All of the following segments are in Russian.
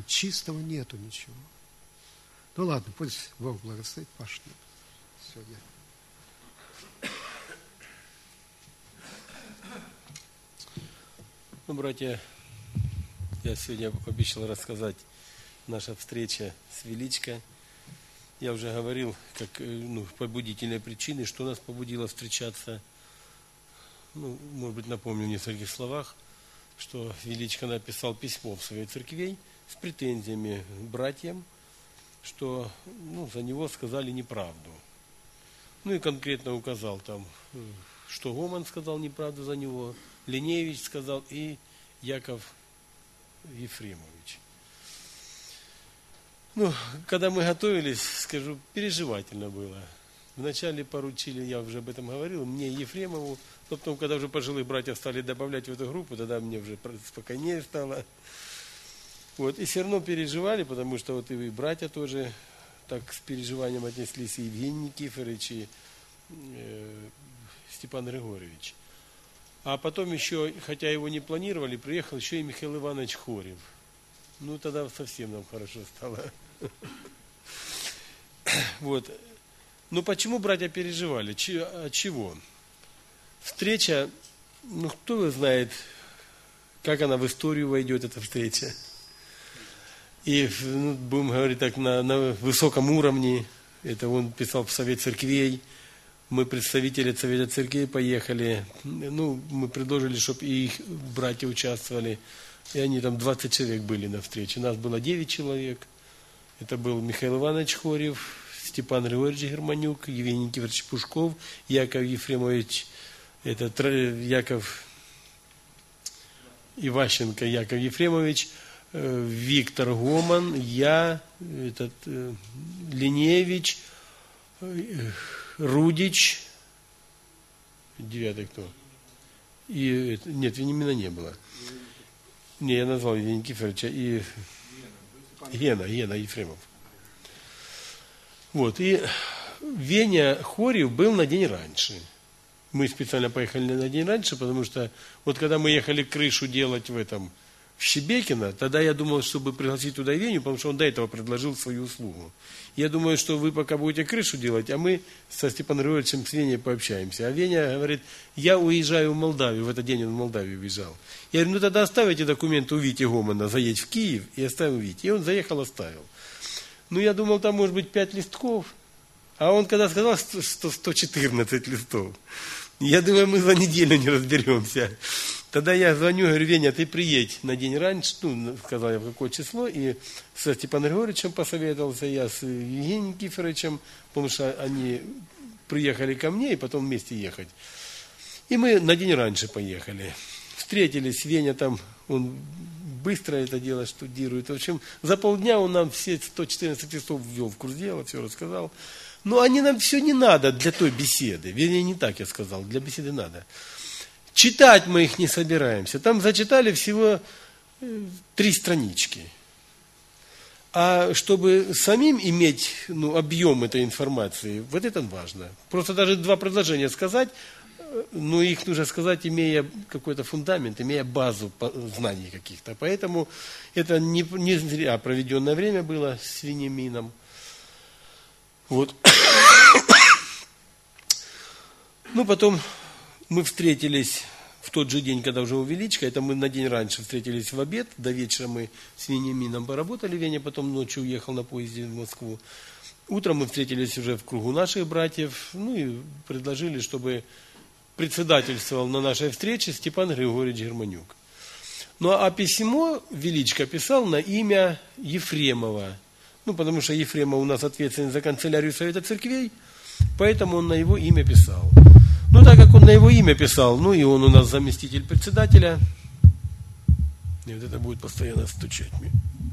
чистого нету ничего. Ну ладно, пусть Бог благословит, Паша. Сегодня. Ну, братья, я сегодня обещал рассказать наша встреча с Величко. Я уже говорил, как побудительные причины, что нас побудило встречаться. Ну, может быть, напомню в нескольких словах, что Величко написал письмо в Совет Церквей с претензиями к братьям, что за него сказали неправду. Ну и конкретно указал там, что Гоман сказал неправду за него, Линевич сказал и Яков Ефремович. Когда мы готовились, скажу, переживательно было. Вначале поручили, я уже об этом говорил, мне Ефремову, но потом, когда уже пожилых братьев стали добавлять в эту группу, тогда мне уже спокойнее стало. И все равно переживали, потому что и братья тоже так с переживанием отнеслись, и Евгений Никифорович, и Степан Григорьевич. А потом еще, хотя его не планировали, приехал еще и Михаил Иванович Хорев. Тогда совсем нам хорошо стало. Почему братья переживали? От чего? Встреча, кто знает, как она в историю войдет, эта встреча. И, будем говорить так, на высоком уровне. Это он писал в Совет Церквей. Мы, представители Совета Церквей, поехали. Мы предложили, чтобы и их братья участвовали. И они там 20 человек были на встрече. Нас было 9 человек. Это был Михаил Иванович Хорев, Степан Григорьевич Германюк, Евгений Никифорович Пушков, Яков Ефремович, Яков Иващенко, Яков Ефремович, Виктор Гоман, я, Линевич, Рудич, 9-й кто? Нет, Вениамина не было. Не, я назвал Евгения Никифоровича и Гена Ефремов. И Веня Хорев был на день раньше. Мы специально поехали на день раньше, потому что когда мы ехали крышу делать в Щебекино, тогда я думал, чтобы пригласить туда Веню, потому что он до этого предложил свою услугу. Я думаю, что вы пока будете крышу делать, а мы со Степаном Григорьевичем с Веней пообщаемся. А Веня говорит, я уезжаю в Молдавию, в этот день он в Молдавию уезжал. Я говорю, тогда оставите документы у Вити Гомана, заедь в Киев и оставил Вити. И он заехал, оставил. Я думал, там может быть 5 листков, а он когда сказал, что 114 листов, я думаю, мы за неделю не разберемся. Тогда я звоню, говорю, Веня, ты приедь на день раньше, сказал я, в какое число, и со Степаном Григорьевичем посоветовался, я с Евгением Никифоровичем, потому что они приехали ко мне, и потом вместе ехать. И мы на день раньше поехали. Встретились, Веня там, он быстро это дело штудирует. В общем, за полдня он нам все 114 листов ввел в курс дела, все рассказал. Но они нам все не надо для той беседы. Вернее, не так я сказал, для беседы надо. Читать мы их не собираемся. Там зачитали всего 3 странички. А чтобы самим иметь объем этой информации, это важно. Просто даже 2 предложения сказать, их нужно сказать, имея какой-то фундамент, имея базу знаний каких-то. Поэтому это не зря проведенное время было с Вениамином. Потом мы встретились в тот же день, когда уже у Величко, это мы на день раньше встретились в обед, до вечера мы с Вениамином поработали, Веня потом ночью уехал на поезде в Москву. Утром мы встретились уже в кругу наших братьев, и предложили, чтобы председательствовал на нашей встрече Степан Григорьевич Германюк. А письмо Величко писал на имя Ефремова, потому что Ефремов у нас ответственен за канцелярию Совета Церквей, поэтому он на его имя писал. Так как он на его имя писал, и он у нас заместитель председателя, и это будет постоянно стучать мне.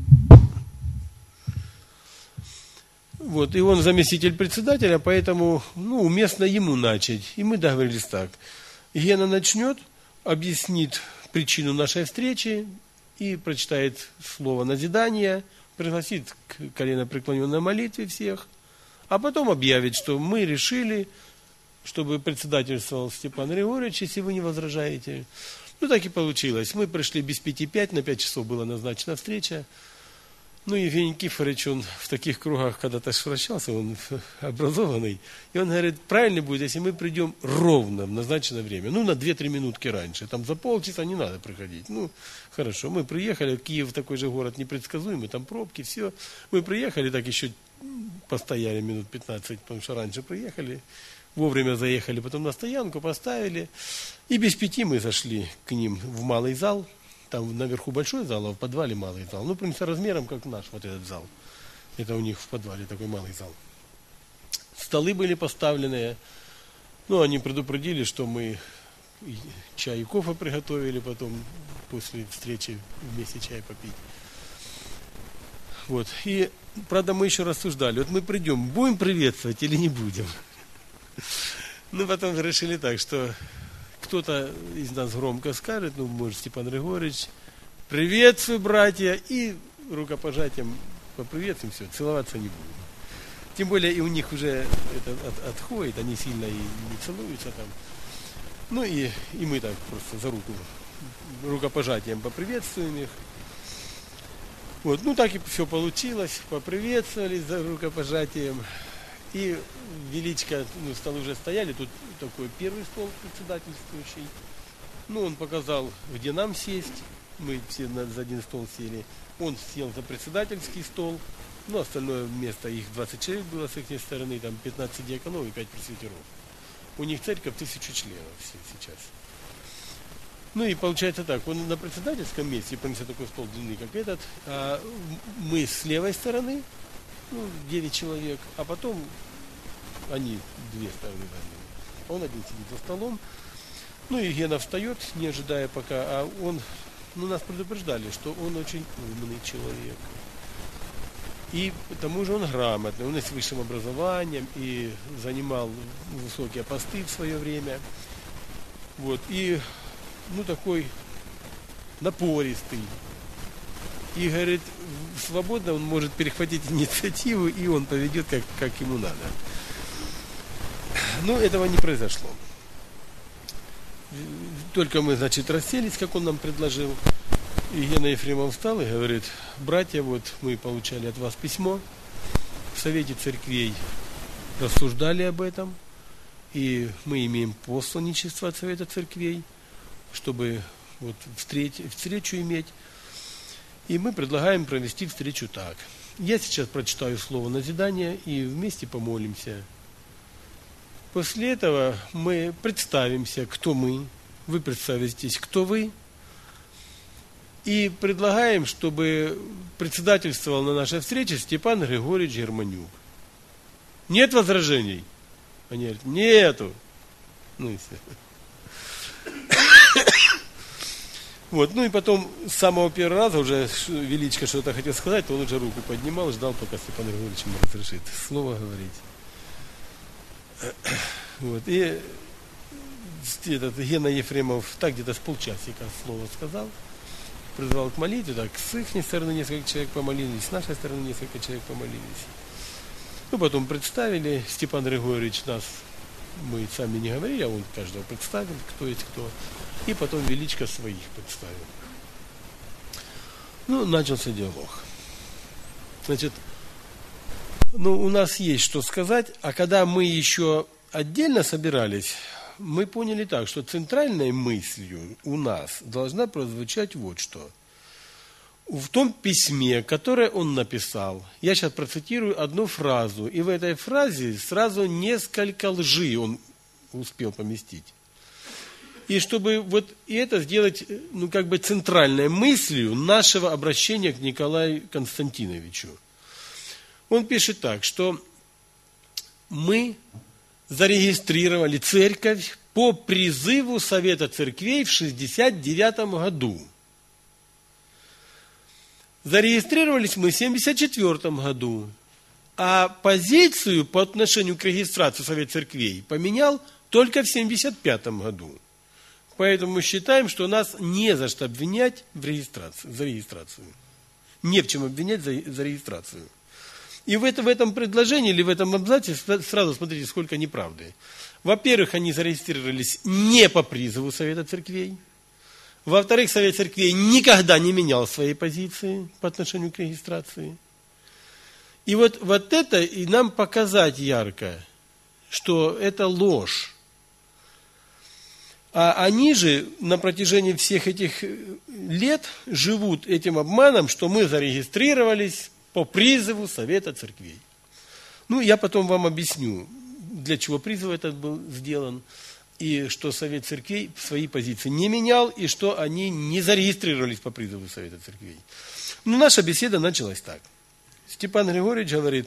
И он заместитель председателя, поэтому, уместно ему начать. И мы договорились так. Гена начнет, объяснит причину нашей встречи и прочитает слово назидания, пригласит к коленопреклоненной молитве всех, а потом объявит, что мы решили, чтобы председательствовал Степан Григорьевич, если вы не возражаете. Так и получилось. Мы пришли без 5:05, на 5 часов была назначена встреча. Ну, Евгений Никифорович, он в таких кругах когда-то вращался, он образованный. И он говорит, правильно будет, если мы придем ровно в назначенное время. Ну, на 2-3 минутки раньше. Там за полчаса не надо приходить. Ну, хорошо, мы приехали. Киев такой же город непредсказуемый, там пробки, все. Мы приехали, так еще постояли минут 15, потому что раньше приехали. Вовремя заехали, потом на стоянку поставили. И без 5 мы зашли к ним в малый зал. Там наверху большой зал, а в подвале малый зал. Ну, примерно размером, как наш вот этот зал. Это у них в подвале такой малый зал. Столы были поставлены. Ну, они предупредили, что мы чай и кофе приготовили потом, после встречи вместе чай попить. Вот. И, правда, мы еще рассуждали. Вот мы придем, будем приветствовать или не будем? Ну, потом решили так, что кто-то из нас громко скажет, ну, может, Степан Григорьевич, приветствую, братья, и рукопожатием поприветствуем, все, целоваться не будем. Тем более и у них уже это отходит, они сильно и не целуются там. Ну и мы так просто за руку, рукопожатием поприветствуем их. Вот, ну так и все получилось, поприветствовались за рукопожатием. И величко, ну, столы уже стояли, тут такой первый стол председательствующий. Ну, он показал, где нам сесть. Мы все за один стол сели. Он сел за председательский стол. Ну, остальное место, их 20 человек было с их стороны, там 15 диаконов и 5 пресвитеров. У них церковь 1000 членов сейчас. Ну и получается так, он на председательском месте принесет такой стол длинный, как этот, а мы с левой стороны, ну, 9 человек, а потом они 2 стороны заняли. Он один сидит за столом. Ну и Гена встает, не ожидая пока, а он, ну, нас предупреждали, что он очень умный человек. И к тому же он грамотный, он с высшим образованием и занимал высокие посты в свое время. Вот, и, ну, такой напористый. И, говорит, свободно он может перехватить инициативу, и он поведет, как ему надо. Но этого не произошло. Только мы, значит, расселись, как он нам предложил. И Гена Ефремов встал и говорит, братья, вот мы получали от вас письмо. В Совете Церквей рассуждали об этом. И мы имеем посланничество от Совета Церквей, чтобы вот встречу иметь. И мы предлагаем провести встречу так. Я сейчас прочитаю слово назидания и вместе помолимся. После этого мы представимся, кто мы. Вы представитесь, кто вы. И предлагаем, чтобы председательствовал на нашей встрече Степан Григорьевич Германюк. Нет возражений? Они говорят, нету. Ну и все. Вот, ну и потом с самого первого раза уже Величко что-то хотел сказать, то он уже руку поднимал, ждал, пока Степан Григорьевич ему разрешит слово говорить. Вот, и этот Гена Ефремов так где-то с полчасика слово сказал, призвал к молитве, так с их стороны несколько человек помолились, с нашей стороны несколько человек помолились. Ну, потом представили, Степан Григорьевич нас, мы сами не говорили, а он каждого представил, кто есть кто. И потом Величко своих представил. Ну, начался диалог. Значит, ну, у нас есть что сказать, а когда мы еще отдельно собирались, мы поняли так, что центральной мыслью у нас должна прозвучать вот что. В том письме, которое он написал, я сейчас процитирую одну фразу, и в этой фразе сразу несколько лжи он успел поместить. И чтобы вот это сделать, ну, как бы центральной мыслью нашего обращения к Николаю Константиновичу. Он пишет так, что мы зарегистрировали церковь по призыву Совета Церквей в 1969 году. Зарегистрировались мы в 1974 году, а позицию по отношению к регистрации Совета Церквей поменял только в 1975 году. Поэтому мы считаем, что нас не за что обвинять за регистрацию. Не в чем обвинять за регистрацию. И в этом предложении или в этом абзаце сразу смотрите, сколько неправды. Во-первых, они зарегистрировались не по призыву Совета Церквей. Во-вторых, Совет Церквей никогда не менял своей позиции по отношению к регистрации. И вот это и нам показать ярко, что это ложь. А они же на протяжении всех этих лет живут этим обманом, что мы зарегистрировались по призыву Совета Церквей. Ну, я потом вам объясню, для чего призыв этот был сделан, и что Совет Церквей свои позиции не менял, и что они не зарегистрировались по призыву Совета Церквей. Ну, наша беседа началась так. Степан Григорьевич говорит: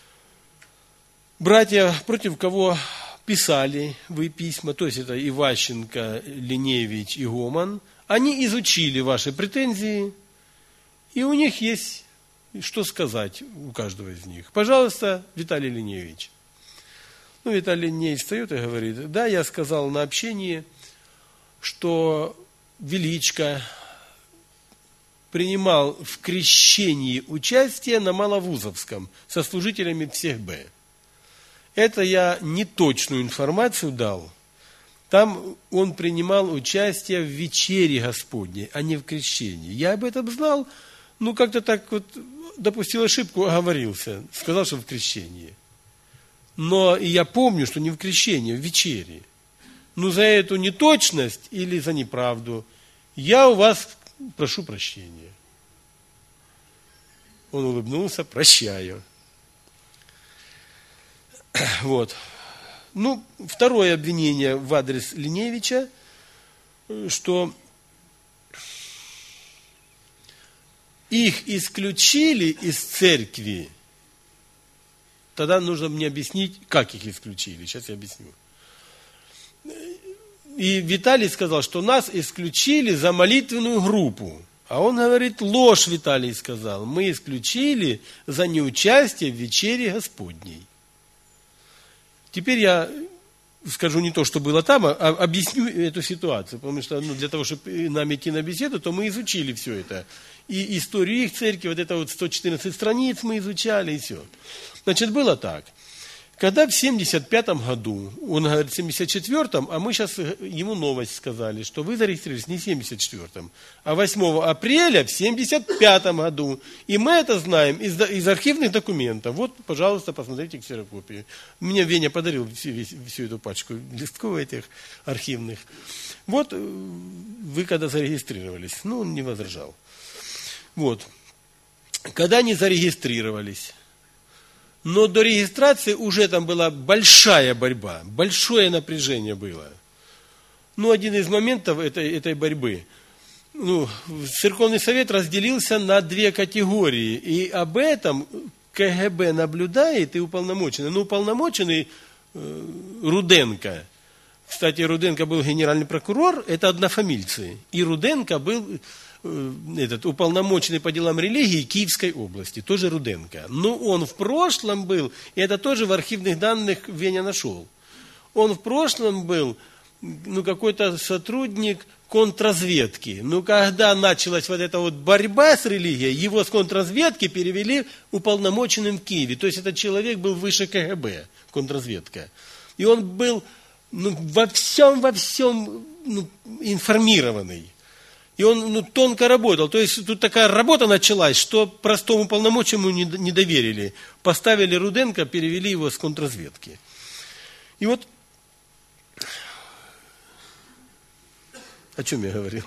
братья, против кого писали вы письма, то есть это Иващенко, Линевич и Гоман, они изучили ваши претензии, и у них есть что сказать у каждого из них. Пожалуйста, Виталий Линевич. Ну, Виталий Линевич встает и говорит: да, я сказал на общении, что Величко принимал в крещении участие на Маловузовском со служителями всех Б. Это я неточную информацию дал. Там он принимал участие в вечере Господней, а не в крещении. Я об этом знал, ну как-то так вот допустил ошибку, оговорился, сказал, что в крещении. Но и я помню, что не в крещении, а в вечере. Ну за эту неточность или за неправду я у вас прошу прощения. Он улыбнулся: прощаю. Вот. Ну, второе обвинение в адрес Линевича, что их исключили из церкви. Тогда нужно мне объяснить, как их исключили. Сейчас я объясню. И Виталий сказал, что нас исключили за молитвенную группу. А он говорит: ложь, Виталий сказал. Мы исключили за неучастие в вечере Господней. Теперь я скажу не то, что было там, а объясню эту ситуацию. Потому что для того, чтобы нам идти на беседу, то мы изучили все это. И историю их церкви, вот это вот 114 страниц мы изучали, и все. Значит, было так. Когда в 75-м году, он говорит, в 74-м, а мы сейчас ему новость сказали, что вы зарегистрировались не в 74-м, а 8 апреля в 75-м году. И мы это знаем из архивных документов. Вот, пожалуйста, посмотрите ксерокопию. Мне Веня подарил всю эту пачку листков этих архивных. Вот вы когда зарегистрировались. Ну, он не возражал. Вот. Когда они зарегистрировались, но до регистрации уже там была большая борьба, большое напряжение было. Ну, один из моментов этой борьбы, Церковный Совет разделился на две категории, и об этом КГБ наблюдает и уполномоченный. Ну, уполномоченный Руденко, кстати, Руденко был генеральный прокурор, это однофамильцы, и Руденко был уполномоченный по делам религии Киевской области, тоже Руденко. Но он в прошлом был, и это тоже в архивных данных Веня нашел, он в прошлом был какой-то сотрудник контрразведки. Но когда началась вот эта вот борьба с религией, его с контрразведки перевели уполномоченным в Киеве. То есть этот человек был выше КГБ, контрразведка. И он был во всем информированный. И он тонко работал. То есть тут такая работа началась, что простому полномоченному не доверили. Поставили Руденко, перевели его с контрразведки. И вот о чем я говорил?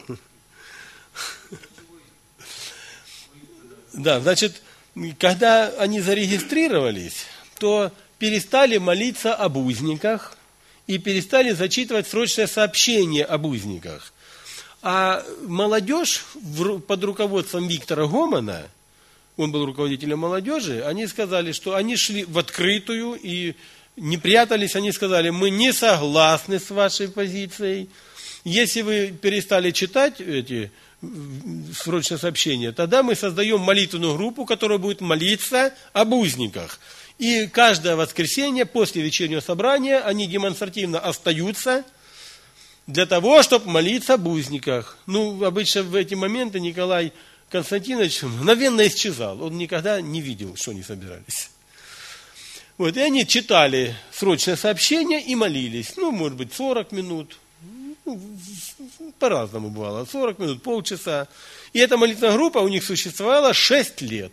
Да, значит, когда они зарегистрировались, то перестали молиться об узниках и перестали зачитывать срочное сообщение об узниках. А молодежь под руководством Виктора Гомана, он был руководителем молодежи, они сказали, что они шли в открытую и не прятались, они сказали: мы не согласны с вашей позицией. Если вы перестали читать эти срочные сообщения, тогда мы создаем молитвенную группу, которая будет молиться об узниках. И каждое воскресенье после вечернего собрания они демонстративно остаются для того, чтобы молиться об узниках. Обычно в эти моменты Николай Константинович мгновенно исчезал. Он никогда не видел, что они собирались. Вот, и они читали срочное сообщение и молились. Может быть, 40 минут. По-разному бывало. 40 минут, полчаса. И эта молитвенная группа у них существовала 6 лет.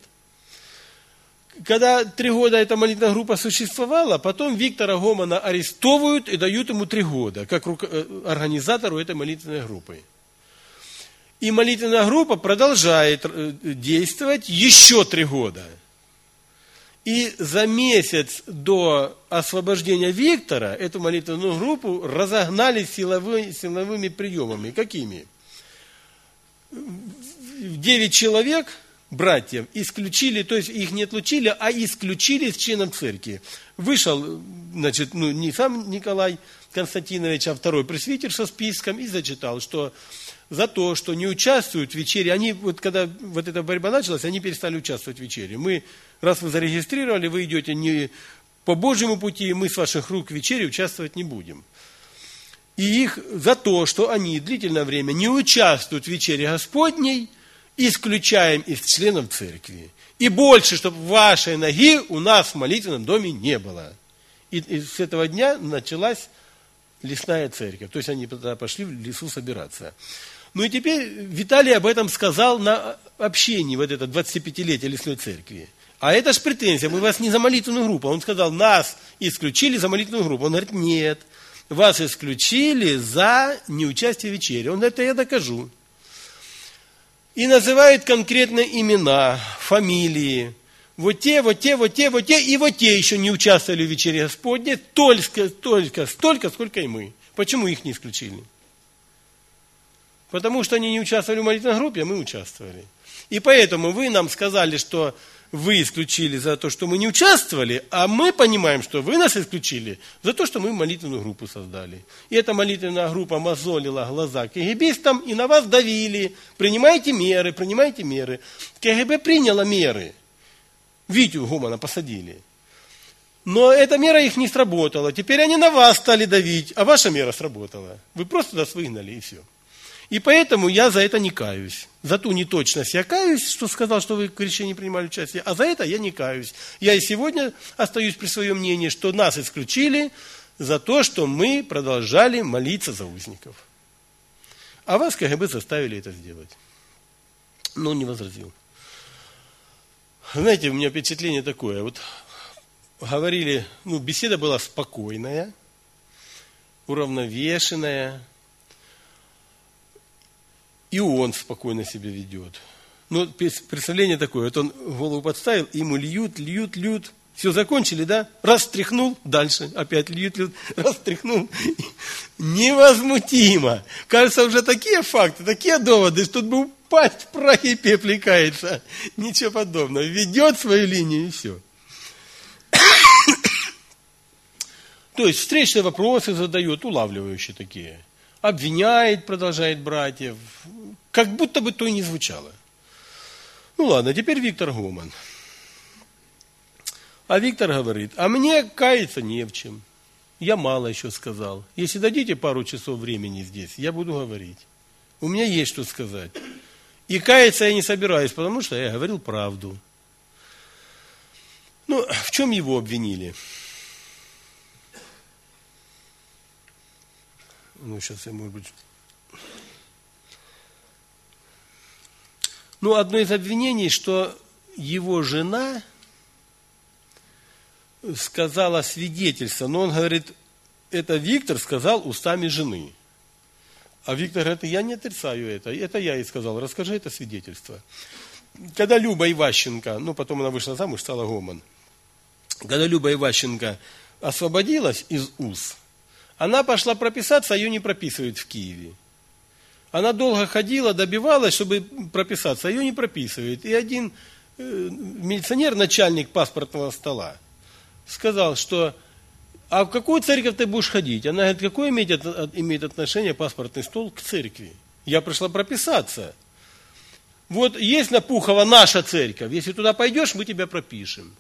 Когда 3 года эта молитвенная группа существовала, потом Виктора Гомана арестовывают и дают ему 3 года, как организатору этой молитвенной группы. И молитвенная группа продолжает действовать еще 3 года. И за месяц до освобождения Виктора эту молитвенную группу разогнали силовыми приемами. Какими? 9 человек, братьев, исключили, то есть их не отлучили, а исключили из членов церкви. Вышел, значит, не сам Николай Константинович, а второй пресвитер со списком и зачитал, что за то, что не участвуют в вечере, они, вот когда вот эта борьба началась, они перестали участвовать в вечере. Мы, раз вы зарегистрировали, вы идете не по Божьему пути, мы с ваших рук в вечере участвовать не будем. И их за то, что они длительное время не участвуют в вечере Господней, исключаем из членов церкви. И больше, чтобы вашей ноги у нас в молитвенном доме не было. И с этого дня началась лесная церковь. То есть они тогда пошли в лесу собираться. Ну и теперь Виталий об этом сказал на общении, вот это 25-летие лесной церкви. А это ж претензия, мы вас не за молитвенную группу. Он сказал, нас исключили за молитвенную группу. Он говорит, нет, вас исключили за неучастие в вечере. Он говорит, это я докажу. И называет конкретные имена, фамилии. Вот те, и вот те еще не участвовали в вечере Господне только столько, сколько и мы. Почему их не исключили? Потому что они не участвовали в молитвенной группе, а мы участвовали. И поэтому вы нам сказали, что вы исключили за то, что мы не участвовали, а мы понимаем, что вы нас исключили за то, что мы молитвенную группу создали. И эта молитвенная группа мозолила глаза КГБистам и на вас давили. Принимайте меры, принимайте меры. КГБ приняла меры. Витю Гомана посадили. Но эта мера их не сработала. Теперь они на вас стали давить, а ваша мера сработала. Вы просто нас выгнали, и все. И поэтому я за это не каюсь. За ту неточность я каюсь, что сказал, что вы в крещении принимали участие, а за это я не каюсь. Я и сегодня остаюсь при своем мнении, что нас исключили за то, что мы продолжали молиться за узников. А вас КГБ заставили это сделать. Но он не возразил. Знаете, у меня впечатление такое. Вот говорили, беседа была спокойная, уравновешенная. И он спокойно себя ведет. Но представление такое, вот он голову подставил, ему льют. Все, закончили, да? Раз стряхнул, дальше опять льют, раз стряхнул. Невозмутимо. Кажется, уже такие факты, такие доводы, что тут бы упасть в прахе и пепле кается. Ничего подобного. Ведет свою линию и все. То есть встречные вопросы задает, улавливающие такие. Обвиняет, продолжает братьев, как будто бы то и не звучало. Ну ладно, теперь Виктор Гоман. А Виктор говорит, а мне каяться не в чем. Я мало еще сказал. Если дадите пару часов времени здесь, я буду говорить. У меня есть что сказать. И каяться я не собираюсь, потому что я говорил правду. Ну, в чем его обвинили? Сейчас я, может быть... одно из обвинений, что его жена сказала свидетельство, но он говорит, это Виктор сказал устами жены. А Виктор говорит, я не отрицаю это я ей сказал, расскажи это свидетельство. Когда Люба Иващенко, потом она вышла замуж, стала Гоман, когда Люба Иващенко освободилась из УЗ, она пошла прописаться, а ее не прописывают в Киеве. Она долго ходила, добивалась, чтобы прописаться, а ее не прописывают. И один милиционер, начальник паспортного стола, сказал, что а в какую церковь ты будешь ходить? Она говорит, какое имеет отношение паспортный стол к церкви? Я пришла прописаться. Вот есть на Пухово наша церковь, если туда пойдешь, мы тебя пропишем.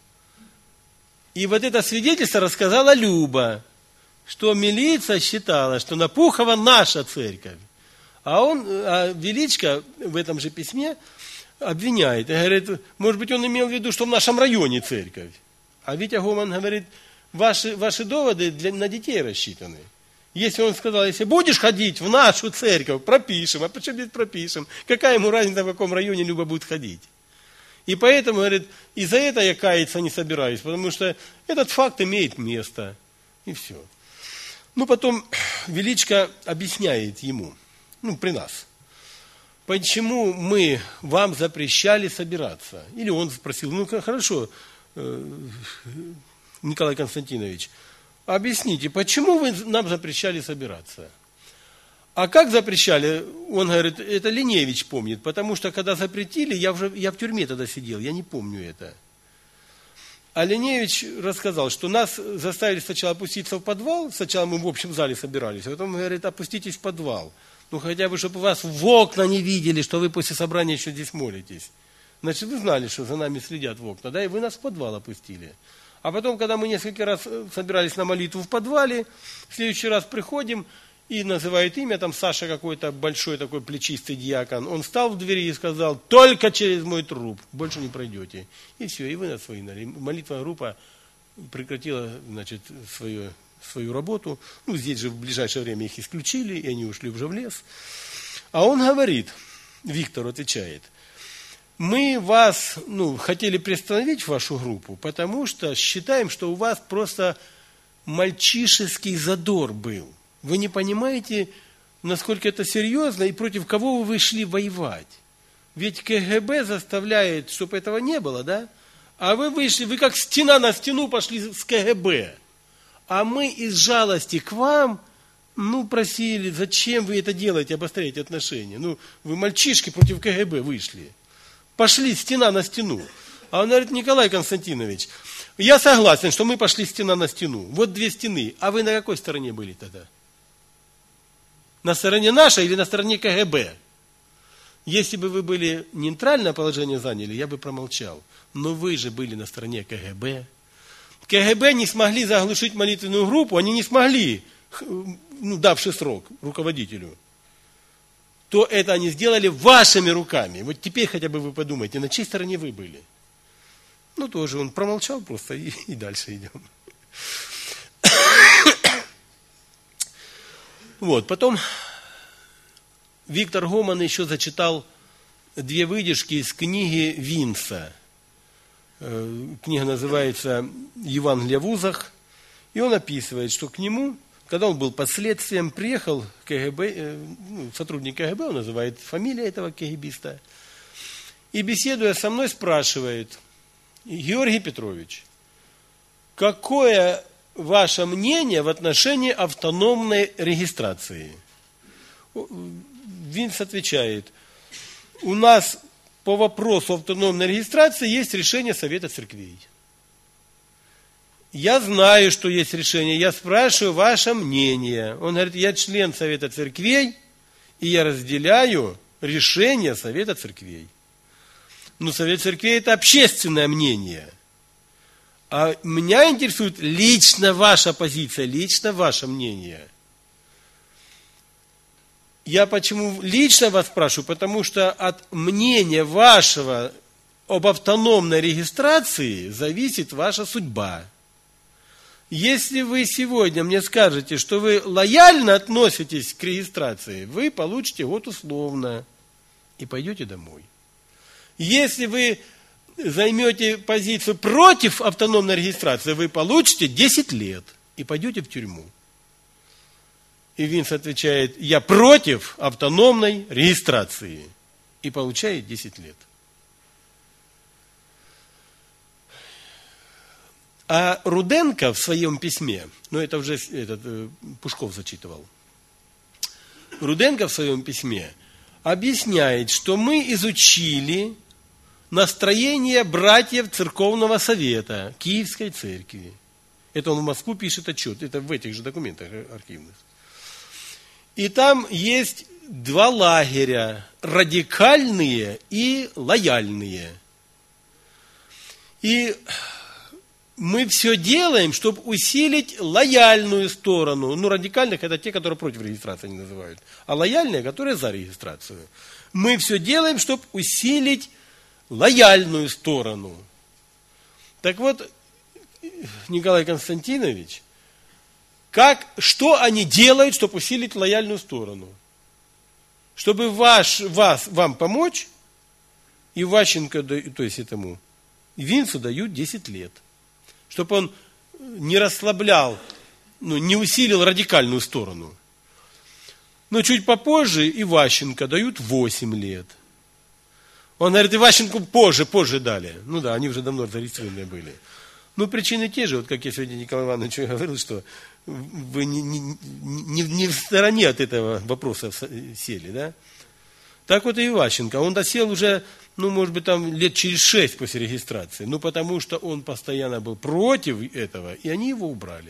И вот это свидетельство рассказала Люба, что милиция считала, что на Пухово наша церковь. А Величко в этом же письме обвиняет. И говорит, может быть, он имел в виду, что в нашем районе церковь. А Витя Гоман говорит, ваши доводы на детей рассчитаны. Если он сказал, если будешь ходить в нашу церковь, пропишем. А почему здесь пропишем? Какая ему разница, в каком районе Люба будет ходить? И поэтому, говорит, и за это я каяться не собираюсь, потому что этот факт имеет место. И все. Ну, потом Величко объясняет ему, при нас, почему мы вам запрещали собираться. Или он спросил, хорошо, Николай Константинович, объясните, почему вы нам запрещали собираться? А как запрещали? Он говорит, это Линевич помнит, потому что когда запретили, я в тюрьме тогда сидел, я не помню это. А Линевич рассказал, что нас заставили сначала опуститься в подвал, сначала мы в общем зале собирались, а потом говорит, опуститесь в подвал. Хотя бы, чтобы вас в окна не видели, что вы после собрания еще здесь молитесь. Значит, вы знали, что за нами следят в окна, да, и вы нас в подвал опустили. А потом, когда мы несколько раз собирались на молитву в подвале, в следующий раз приходим, и называет имя, там Саша какой-то большой такой плечистый диакон. Он встал в двери и сказал, только через мой труп, больше не пройдете. И все, и вы нас выгнали. Молитвенная группа прекратила, свою работу. Здесь же в ближайшее время их исключили, и они ушли уже в лес. А он говорит, Виктор отвечает, мы вас, хотели приостановить в вашу группу, потому что считаем, что у вас просто мальчишеский задор был. Вы не понимаете, насколько это серьезно и против кого вы вышли воевать. Ведь КГБ заставляет, чтобы этого не было, да? А вы вышли, вы как стена на стену пошли с КГБ. А мы из жалости к вам, просили, зачем вы это делаете, обостряете отношения. Вы мальчишки против КГБ вышли. Пошли стена на стену. А он говорит, Николай Константинович, я согласен, что мы пошли стена на стену. Вот 2 стены. А вы на какой стороне были тогда? На стороне нашей или на стороне КГБ? Если бы вы были нейтральное положение заняли, я бы промолчал. Но вы же были на стороне КГБ. КГБ не смогли заглушить молитвенную группу, они не смогли, давший срок руководителю. То это они сделали вашими руками. Вот теперь хотя бы вы подумайте, на чьей стороне вы были. Тоже он промолчал просто и дальше идем. Потом Виктор Гоман еще зачитал 2 выдержки из книги Винца. Книга называется «Евангелие в вузах». И он описывает, что к нему, когда он был под следствием, приехал КГБ, сотрудник КГБ, он называет фамилию этого КГБиста, и, беседуя со мной, спрашивает, Георгий Петрович, какое ваше мнение в отношении автономной регистрации? Винц отвечает, у нас по вопросу автономной регистрации есть решение Совета Церквей. Я знаю, что есть решение, я спрашиваю ваше мнение. Он говорит, я член Совета Церквей, и я разделяю решение Совета Церквей. Но Совет Церквей – это общественное мнение. А меня интересует лично ваша позиция, лично ваше мнение. Я почему лично вас спрашиваю? Потому что от мнения вашего об автономной регистрации зависит ваша судьба. Если вы сегодня мне скажете, что вы лояльно относитесь к регистрации, вы получите год условно и пойдете домой. Если вы займете позицию против автономной регистрации, вы получите 10 лет и пойдете в тюрьму. И Винц отвечает, я против автономной регистрации и получает 10 лет. А Руденко в своем письме, это уже Пушков зачитывал, Руденко в своем письме объясняет, что мы изучили настроение братьев Церковного Совета Киевской Церкви. Это он в Москву пишет отчет, это в этих же документах архивных. И там есть 2 лагеря, радикальные и лояльные. И мы все делаем, чтобы усилить лояльную сторону. Радикальных это те, которые против регистрации они называют. А лояльные, которые за регистрацию. Мы все делаем, чтобы усилить лояльную сторону. Так вот, Николай Константинович, что они делают, чтобы усилить лояльную сторону. Чтобы вам помочь, Иващенко, то есть этому Винцу дают 10 лет. Чтобы он не расслаблял, не усилил радикальную сторону. Но чуть попозже Иващенко дают 8 лет. Он говорит, Иващенко позже дали. Ну да, они уже давно зарегистрированы были. Ну, причины те же, вот как я сегодня Николаю Ивановичу говорил, что вы не в стороне от этого вопроса сели, да? Так вот и Иващенко, он досел уже, может быть, там лет через 6 после регистрации, потому что он постоянно был против этого, и они его убрали.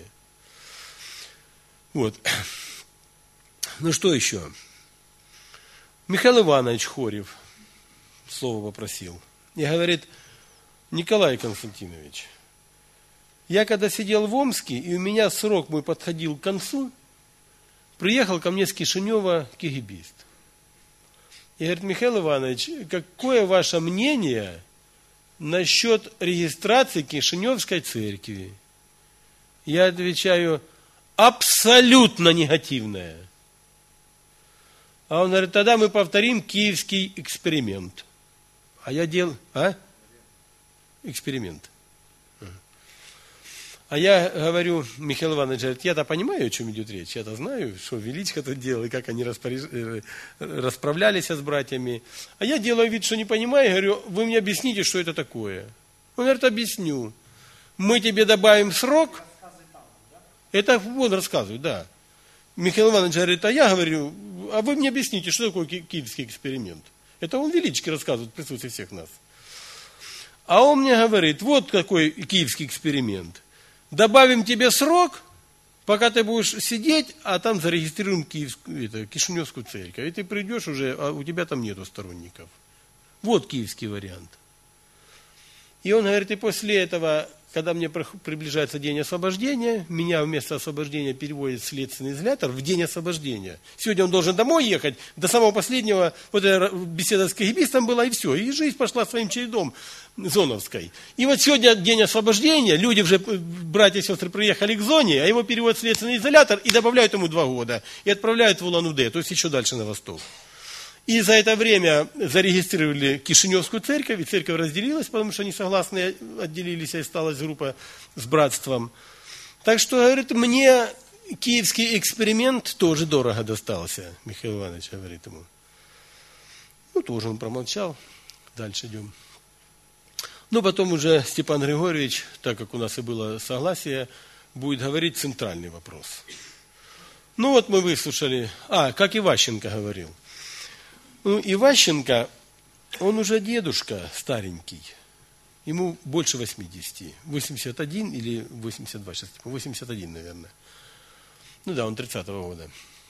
Вот. Ну, что еще? Михаил Иванович Хорев слово попросил и говорит, Николай Константинович, я когда сидел в Омске, и у меня срок мой подходил к концу, приехал ко мне с Кишинева кегибист. И говорит, Михаил Иванович, какое ваше мнение насчет регистрации Кишиневской церкви? Я отвечаю, абсолютно негативное. А он говорит, тогда мы повторим киевский эксперимент. А я делал... Эксперимент. А я говорю, Михаил Иванович говорит, я-то понимаю, о чем идет речь, я-то знаю, что Величко тут делал, и как они расправлялись с братьями. А я делаю вид, что не понимаю, говорю, вы мне объясните, что это такое. Он говорит, объясню. Мы тебе добавим срок. Это он рассказывает, да. Михаил Иванович говорит, а я говорю, а вы мне объясните, что такое киевский эксперимент. Это он Величко рассказывает в присутствии всех нас. А он мне говорит, вот какой киевский эксперимент. Добавим тебе срок, пока ты будешь сидеть, а там зарегистрируем Кишиневскую церковь. И ты придешь уже, а у тебя там нету сторонников. Вот киевский вариант. И он говорит, и после этого, когда мне приближается день освобождения, меня вместо освобождения переводит в следственный изолятор в день освобождения. Сегодня он должен домой ехать, до самого последнего, вот эта беседа с кагибистом была, и все. И жизнь пошла своим чередом зоновской. И вот сегодня день освобождения, люди уже, братья и сестры, приехали к зоне, а его переводят в следственный изолятор и добавляют ему 2 года. И отправляют в Улан-Удэ, то есть еще дальше на восток. И за это время зарегистрировали Кишиневскую церковь, и церковь разделилась, потому что несогласные отделились, и осталась группа с братством. Так что, говорит, мне киевский эксперимент тоже дорого достался, Михаил Иванович говорит ему. Тоже он промолчал. Дальше идем. Потом уже Степан Григорьевич, так как у нас и было согласие, будет говорить центральный вопрос. Мы выслушали, как Иващенко говорил. Иващенко, он уже дедушка старенький, ему больше 80, 81 или 82, сейчас 81, наверное. Он 30-го года.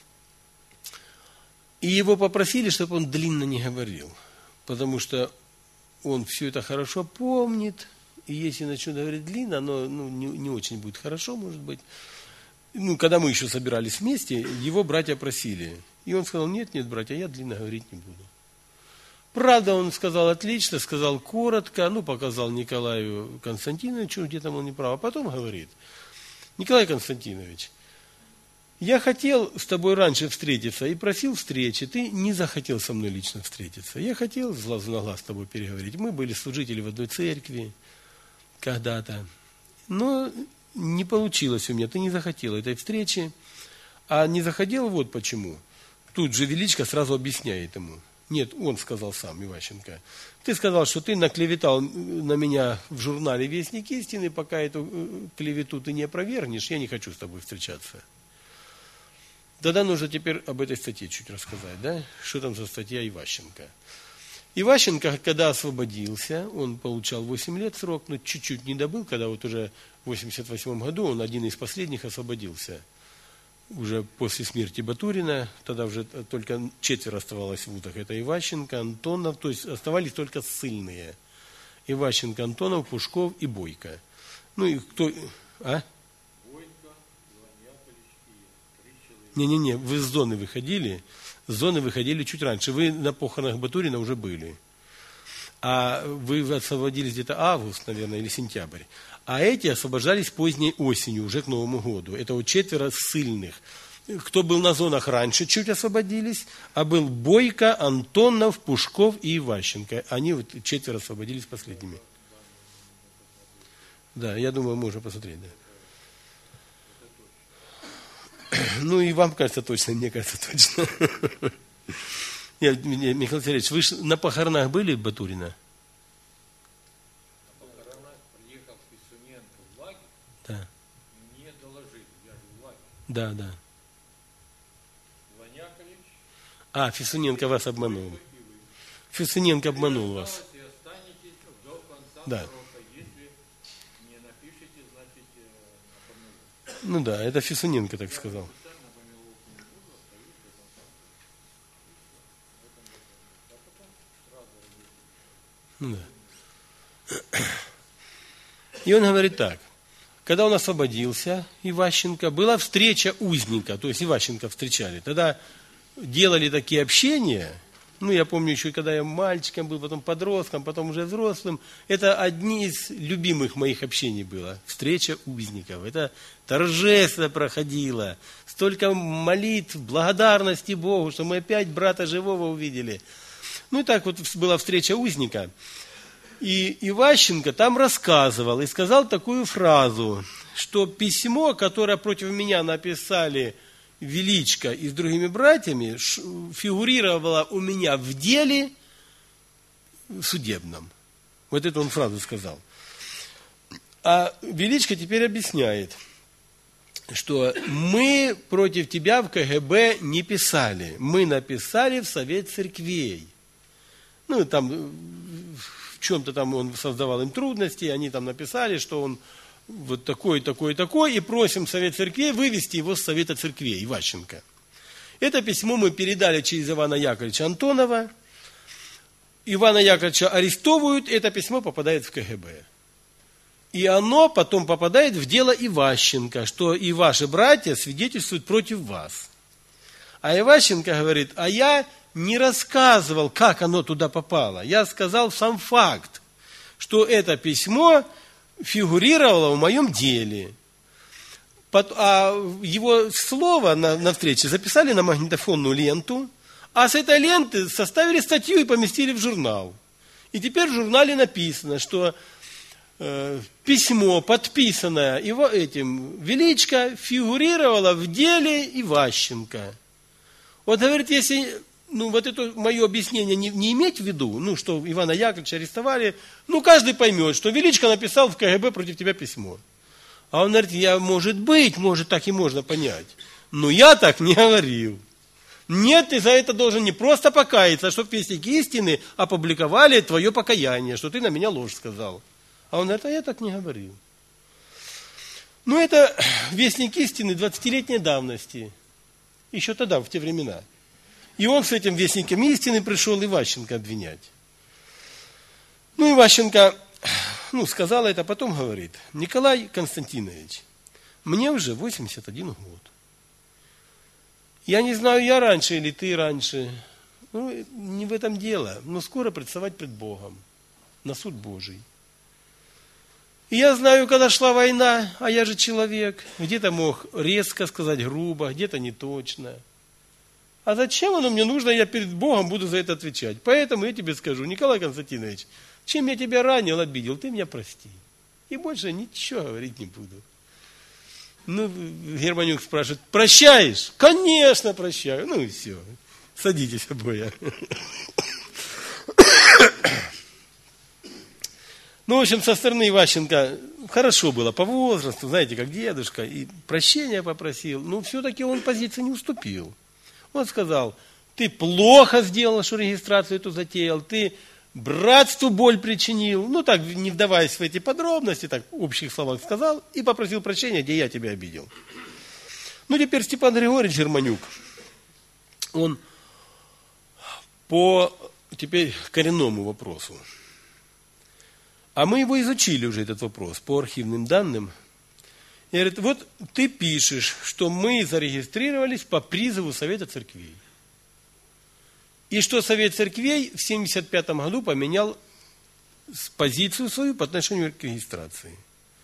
И его попросили, чтобы он длинно не говорил, потому что он все это хорошо помнит, и если начнет говорить длинно, оно не очень будет хорошо, может быть. Когда мы еще собирались вместе, его братья просили. И он сказал, нет, братья, я длинно говорить не буду. Правда, он сказал отлично, сказал коротко, показал Николаю Константиновичу, где там он не прав, а потом говорит, Николай Константинович, я хотел с тобой раньше встретиться и просил встречи, ты не захотел со мной лично встретиться. Я хотел с глазу на глаз с тобой переговорить. Мы были служители в одной церкви когда-то, но не получилось у меня, ты не захотел этой встречи, а не захотел вот почему. Тут же Величко сразу объясняет ему. Нет, он сказал сам, Иващенко. Ты сказал, что ты наклеветал на меня в журнале «Вестник истины», пока эту клевету ты не опровергнешь, я не хочу с тобой встречаться. Тогда нужно теперь об этой статье чуть рассказать, да? Что там за статья Иващенко? Иващенко, когда освободился, он получал 8 лет срок, но чуть-чуть не добыл, когда вот уже в 1988 году он один из последних освободился. Уже после смерти Батурина, тогда уже только 4 оставалось в вузах. Это Иващенко, Антонов, то есть оставались только ссыльные. Иващенко, Антонов, Пушков и Бойко. И кто... Не-не-не, вы с зоны выходили чуть раньше. Вы на похоронах Батурина уже были. А вы освободились где-то август, наверное, или сентябрь. А эти освобождались поздней осенью, уже к Новому году. Это вот 4 ссыльных. Кто был на зонах раньше, чуть освободились, а был Бойко, Антонов, Пушков и Иващенко. Они вот 4 освободились последними. Да, я думаю, можно посмотреть, да. Ну, и вам кажется точно, мне кажется точно. Михаил Сергеевич, вы же на похоронах были в Батурина? На похоронах приехал Фисуненко в лагерь, Да. мне доложили, я же в лагере. Да, да. Иван Яковлевич, А, Фисуненко вас обманул. Фисуненко обманул вас. осталось и останетесь до конца Да. срока. Если не напишите, значит, на помилуй. Ну да, это Фисуненко так сказал. Специально помиловку не буду, остаюсь до конца. А потом сразу разрешили. Ну да. И он говорит так. Когда он освободился, Иващенко, была встреча узника, то есть Иващенко встречали. Тогда делали такие общения, ну, я помню еще, когда я мальчиком был, потом подростком, потом уже взрослым. Это одни из любимых моих общений было. Встреча узников. Это торжественно проходило. Столько молитв, благодарности Богу, что мы опять брата живого увидели. Ну, и так вот была встреча узника. И Иващенко там рассказывал и сказал такую фразу, что письмо, которое против меня написали Величко и с другими братьями, фигурировало у меня в деле судебном. Вот эту он фразу сказал. А Величко теперь объясняет, что мы против тебя в КГБ не писали. Мы написали в Совет Церквей. Ну, там в чем-то там он создавал им трудности, они там написали, что он вот такой, такой, такой, и просим Совет Церквей вывести его с Совета Церквей, Иващенко. Это письмо мы передали через Ивана Яковлевича Антонова. Ивана Яковлевича арестовывают, это письмо попадает в КГБ. И оно потом попадает в дело Иващенко, что и ваши братья свидетельствуют против вас. А Иващенко говорит, а я не рассказывал, как оно туда попало. Я сказал сам факт, что это письмо фигурировало в моем деле. А его слово на встрече записали на магнитофонную ленту, а с этой ленты составили статью и поместили в журнал. И теперь в журнале написано, что письмо, подписанное его этим Величко, фигурировало в деле Иващенко. Вот, говорит, если вот это мое объяснение не иметь в виду, что Ивана Яковлевича арестовали, каждый поймет, что Величко написал в КГБ против тебя письмо. А он говорит, может так и можно понять. Но я так не говорил. Нет, ты за это должен не просто покаяться, а чтобы вестники истины опубликовали твое покаяние, что ты на меня ложь сказал. А он говорит, а я так не говорил. Это вестник истины 20-летней давности. Еще тогда, в те времена. И он с этим вестником истины пришел Иващенко обвинять. Иващенко, сказал это, потом говорит, Николай Константинович, мне уже 81 год. Я не знаю, я раньше или ты раньше. Не в этом дело. Но скоро представать пред Богом. На суд Божий. И я знаю, когда шла война, а я же человек, где-то мог резко сказать грубо, где-то не точно. А зачем оно мне нужно, я перед Богом буду за это отвечать. Поэтому я тебе скажу, Николай Константинович, чем я тебя ранил, обидел, ты меня прости. И больше ничего говорить не буду. Германюк спрашивает, прощаешь? Конечно, прощаю. И все. Садитесь обои. В общем, со стороны Иващенко хорошо было по возрасту, знаете, как дедушка, и прощения попросил, но все-таки он позиции не уступил. Он сказал, ты плохо сделал, что регистрацию эту затеял, ты братству боль причинил, так, не вдаваясь в эти подробности, так, в общих словах сказал, и попросил прощения, где я тебя обидел. Теперь Степан Григорьевич Германюк, он теперь к коренному вопросу. А мы его изучили уже, этот вопрос, по архивным данным. И говорит, вот ты пишешь, что мы зарегистрировались по призыву Совета Церквей. И что Совет Церквей в 1975 году поменял позицию свою по отношению к регистрации.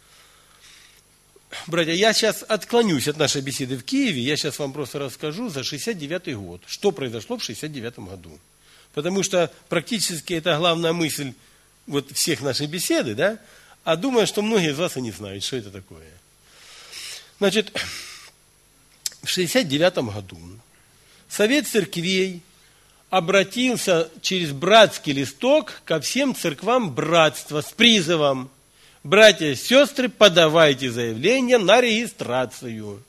Братья, я сейчас отклонюсь от нашей беседы в Киеве, я сейчас вам просто расскажу за 69-й год, что произошло в 69-м году. Потому что практически это главная мысль вот всех нашей беседы, да? А думаю, что многие из вас и не знают, что это такое. Значит, в 69-м году Совет церквей обратился через братский листок ко всем церквам братства с призывом: братья и сестры, подавайте заявление на регистрацию.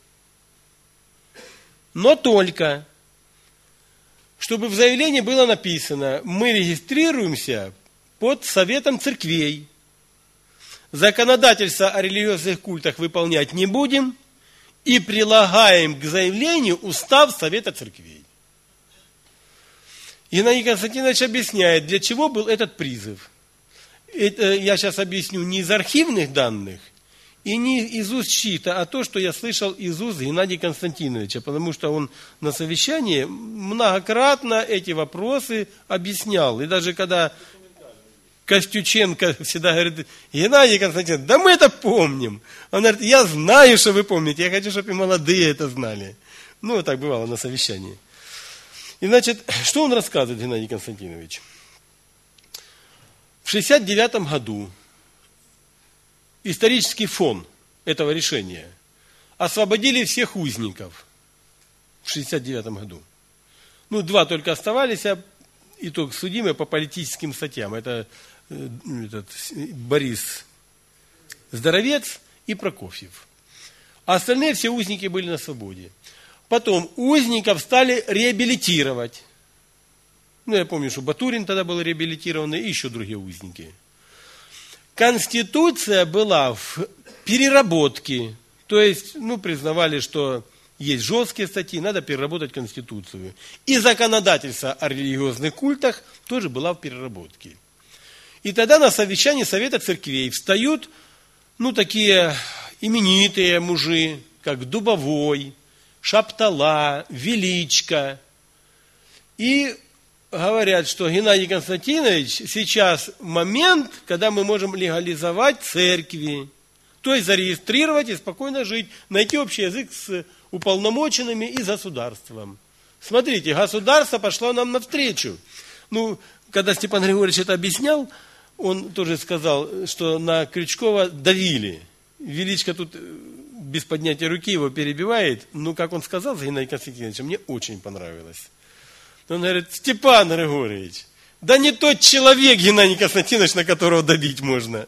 Но только, чтобы в заявлении было написано: мы регистрируемся под Советом церквей. Законодательство о религиозных культах выполнять не будем и прилагаем к заявлению устав Совета церквей. Геннадий Константинович объясняет, для чего был этот призыв. Это я сейчас объясню не из архивных данных и не из уст чьи-то, а то, что я слышал из уст Геннадия Константиновича, потому что он на совещании многократно эти вопросы объяснял. И даже когда Костюченко всегда говорит: Геннадий Константинович, да мы это помним. Он говорит: я знаю, что вы помните, я хочу, чтобы и молодые это знали. Ну, вот так бывало на совещании. И, значит, что он рассказывает, Геннадий Константинович? В 1969 году исторический фон этого решения: освободили всех узников в 1969 году. Ну, 2 только оставались, а итог судимые по политическим статьям. Это Борис Здоровец и Прокофьев. А остальные все узники были на свободе. Потом узников стали реабилитировать. Ну, я помню, что Батурин тогда был реабилитирован, и еще другие узники. Конституция была в переработке. То есть, признавали, что есть жесткие статьи, надо переработать Конституцию. И законодательство о религиозных культах тоже была в переработке. И тогда на совещании Совета церквей встают, такие именитые мужи, как Дубовой, Шаптала, Величко. И говорят, что Геннадий Константинович, сейчас момент, когда мы можем легализовать церкви. То есть зарегистрировать и спокойно жить, найти общий язык с уполномоченными и государством. Смотрите, государство пошло нам навстречу. Когда Степан Григорьевич это объяснял, он тоже сказал, что на Крючкова давили. Величко тут без поднятия руки его перебивает. Как он сказал за Геннадия Константиновича, мне очень понравилось. Он говорит: Степан Григорьевич, да не тот человек, Геннадий Константинович, на которого давить можно.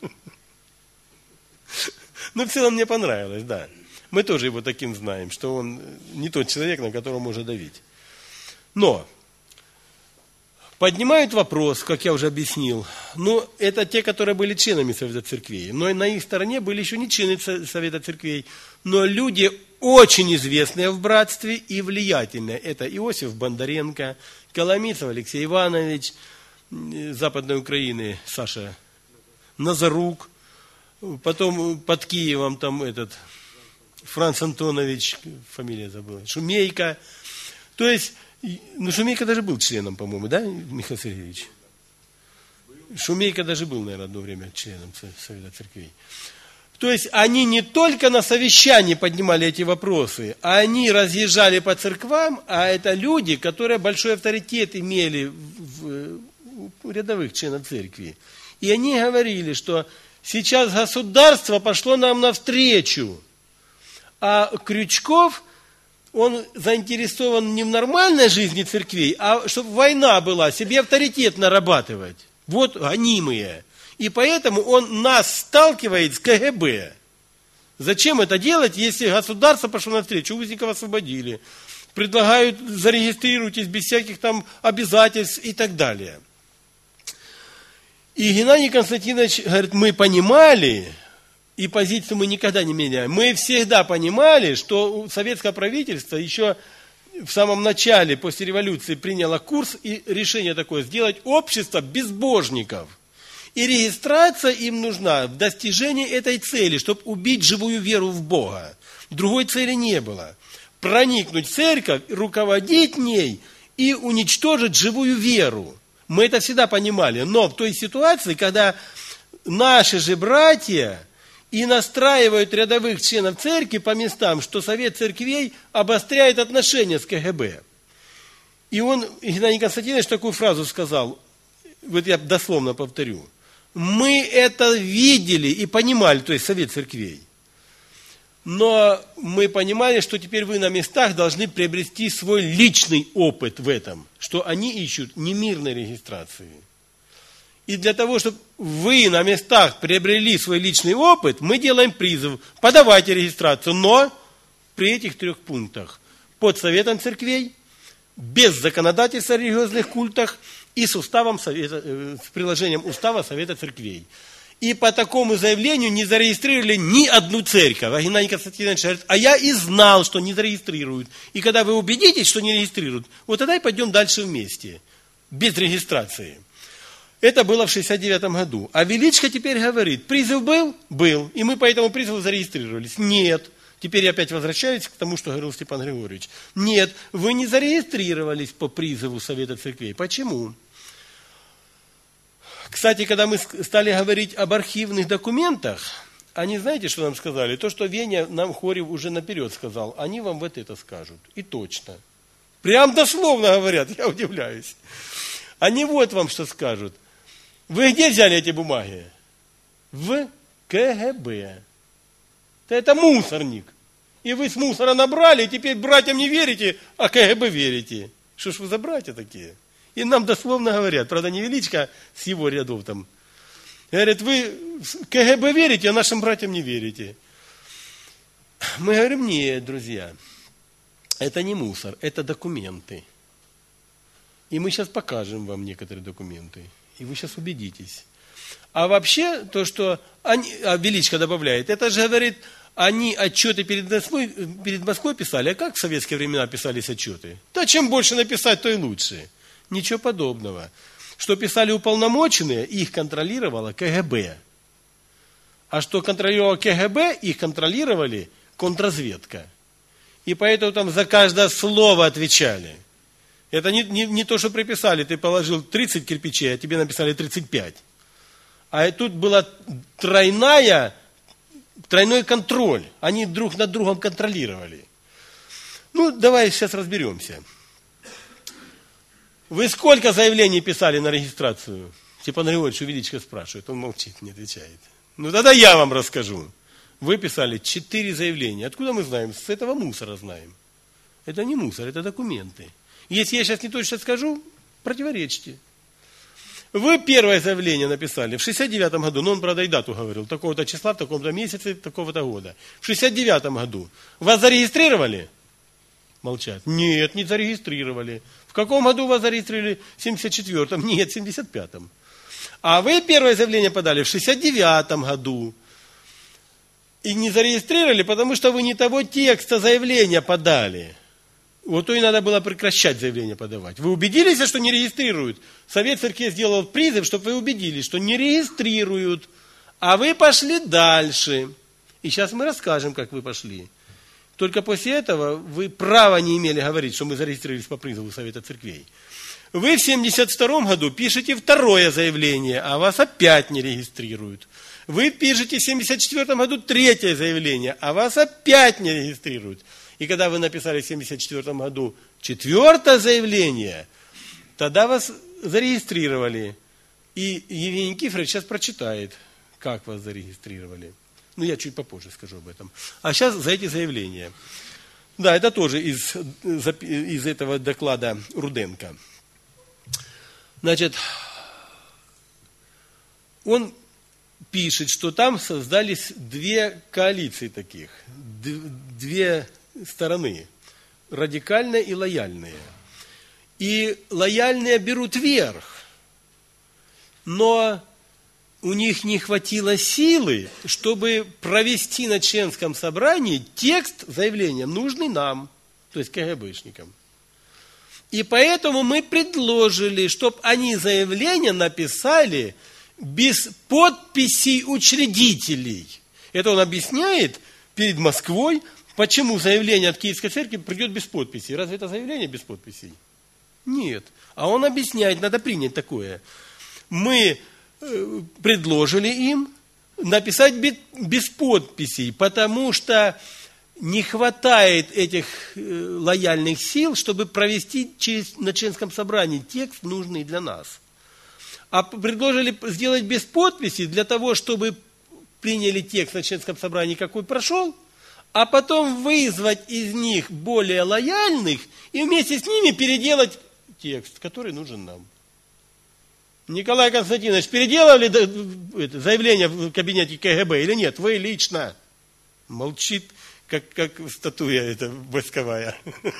В целом мне понравилось, да. Мы тоже его таким знаем, что он не тот человек, на которого можно давить. Но поднимают вопрос, как я уже объяснил, это те, которые были членами Совета церквей. Но на их стороне были еще не члены Совета церквей, но люди очень известные в братстве и влиятельные. Это Иосиф Бондаренко, Коломийцев Алексей Иванович, Западной Украины Саша Назарук, потом под Киевом там Франц Антонович, фамилия забыла, Шумейко. То есть, Шумейко даже был членом, по-моему, да, Михаил Сергеевич? Шумейко даже был, наверное, одно время членом Совета церквей. То есть, они не только на совещании поднимали эти вопросы, а они разъезжали по церквам, а это люди, которые большой авторитет имели в рядовых членов церкви. И они говорили, что сейчас государство пошло нам навстречу, а Крючков, он заинтересован не в нормальной жизни церквей, а чтобы война была, себе авторитет нарабатывать. Вот гонимые. И поэтому он нас сталкивает с КГБ. Зачем это делать, если государство пошло навстречу, узников освободили, предлагают зарегистрируйтесь без всяких там обязательств и так далее. И Геннадий Константинович говорит: мы понимали, и позицию мы никогда не меняем. Мы всегда понимали, что советское правительство еще в самом начале, после революции, приняло курс и решение такое: сделать общество безбожников. И регистрация им нужна в достижении этой цели, чтобы убить живую веру в Бога. Другой цели не было. Проникнуть в церковь, руководить ней и уничтожить живую веру. Мы это всегда понимали. Но в той ситуации, когда наши же братья и настраивают рядовых членов церкви по местам, что Совет Церквей обостряет отношения с КГБ. И он, Геннадий Константинович, такую фразу сказал, вот я дословно повторю. Мы это видели и понимали, то есть Совет Церквей. Но мы понимали, что теперь вы на местах должны приобрести свой личный опыт в этом, что они ищут не мирной регистрации. И для того, чтобы вы на местах приобрели свой личный опыт, мы делаем призыв, подавайте регистрацию, но при этих 3 пунктах. Под Советом Церквей, без законодательства о религиозных культах и с приложением Устава Совета Церквей. И по такому заявлению не зарегистрировали ни одну церковь. А Геннадий Константинович говорит, а я и знал, что не зарегистрируют. И когда вы убедитесь, что не регистрируют, вот тогда и пойдем дальше вместе, без регистрации. Это было в 1969 году. А Величко теперь говорит, призыв был? Был. И мы по этому призыву зарегистрировались. Нет. Теперь я опять возвращаюсь к тому, что говорил Степан Григорьевич. Нет, вы не зарегистрировались по призыву Совета Церквей. Почему? Кстати, когда мы стали говорить об архивных документах, они знаете, что нам сказали? То, что Веня нам Хорев уже наперед сказал, они вам вот это скажут. И точно. Прям дословно говорят, я удивляюсь. Они вот вам что скажут. Вы где взяли эти бумаги? В КГБ. Это мусорник. И вы с мусора набрали, и теперь братьям не верите, а КГБ верите. Что ж вы за братья такие? И нам дословно говорят, правда, не Величко с его рядов там. Говорят, вы КГБ верите, а нашим братьям не верите. Мы говорим, нет, друзья, это не мусор, это документы. И мы сейчас покажем вам некоторые документы. И вы сейчас убедитесь. А вообще, то, что Величко добавляет, это же говорит, они отчеты перед Москвой писали, а как в советские времена писались отчеты? Да чем больше написать, то и лучше. Ничего подобного. Что писали уполномоченные, их контролировала КГБ. А что контролировала КГБ, их контролировали контрразведка. И поэтому там за каждое слово отвечали. Это не то, что приписали, ты положил 30 кирпичей, а тебе написали 35. А тут была тройной контроль. Они друг над другом контролировали. Ну, давай сейчас разберемся. Вы сколько заявлений писали на регистрацию? Степан Григорьевич у Величко спрашивает, он молчит, не отвечает. Ну, тогда я вам расскажу. Вы писали 4 заявления. Откуда мы знаем? С этого мусора знаем. Это не мусор, это документы. Если я сейчас не точно скажу, противоречьте. Вы первое заявление написали в 1969 году, но он, правда, и дату говорил, такого-то числа, в таком-то месяце, такого-то года. В 1969 году. Вас зарегистрировали? Молчат. Нет, не зарегистрировали. В каком году вас зарегистрировали? В 1974-м? Нет, в 1975-м. А вы первое заявление подали в 1969 году. И не зарегистрировали, потому что вы не того текста заявления подали. Вот то и надо было прекращать заявление подавать. Вы убедились, что не регистрируют? Совет Церкви сделал призыв, чтобы вы убедились, что не регистрируют. А вы пошли дальше. И сейчас мы расскажем, как вы пошли. Только после этого вы права не имели говорить, что мы зарегистрировались по призыву Совета Церквей. Вы в 1972 году пишете второе заявление, а вас опять не регистрируют. Вы пишете в 1974 году третье заявление, а вас опять не регистрируют. И когда вы написали в 1974 году четвертое заявление, тогда вас зарегистрировали. И Евгений Никифорович сейчас прочитает, как вас зарегистрировали. Ну, я чуть попозже скажу об этом. А сейчас за эти заявления. Да, это тоже из этого доклада Руденко. Значит, он пишет, что там создались 2 коалиции таких, 2 стороны, радикальная и лояльная. И лояльные берут верх, но у них не хватило силы, чтобы провести на членском собрании текст заявления, нужный нам, то есть КГБшникам. И поэтому мы предложили, чтобы они заявление написали без подписей учредителей. Это он объясняет перед Москвой, почему заявление от Киевской церкви придет без подписей. Разве это заявление без подписей? Нет. А он объясняет, надо принять такое. Мы предложили им написать без подписей, потому что не хватает этих лояльных сил, чтобы провести на членском собрании текст, нужный для нас. А предложили сделать без подписи для того, чтобы приняли текст на членском собрании, какой прошел, а потом вызвать из них более лояльных и вместе с ними переделать текст, который нужен нам. Николай Константинович, переделали заявление в кабинете КГБ или нет? Вы лично. Молчит, как статуя эта восковая.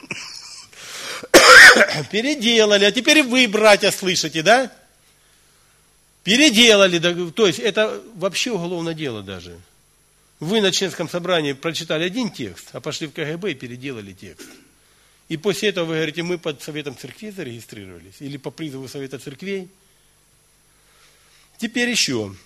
Переделали, а теперь вы, братья, слышите, да? Переделали, то есть это вообще уголовное дело даже. Вы на членском собрании прочитали один текст, а пошли в КГБ и переделали текст. И после этого вы говорите, мы под Советом Церквей зарегистрировались, или по призыву Совета Церквей. Теперь еще.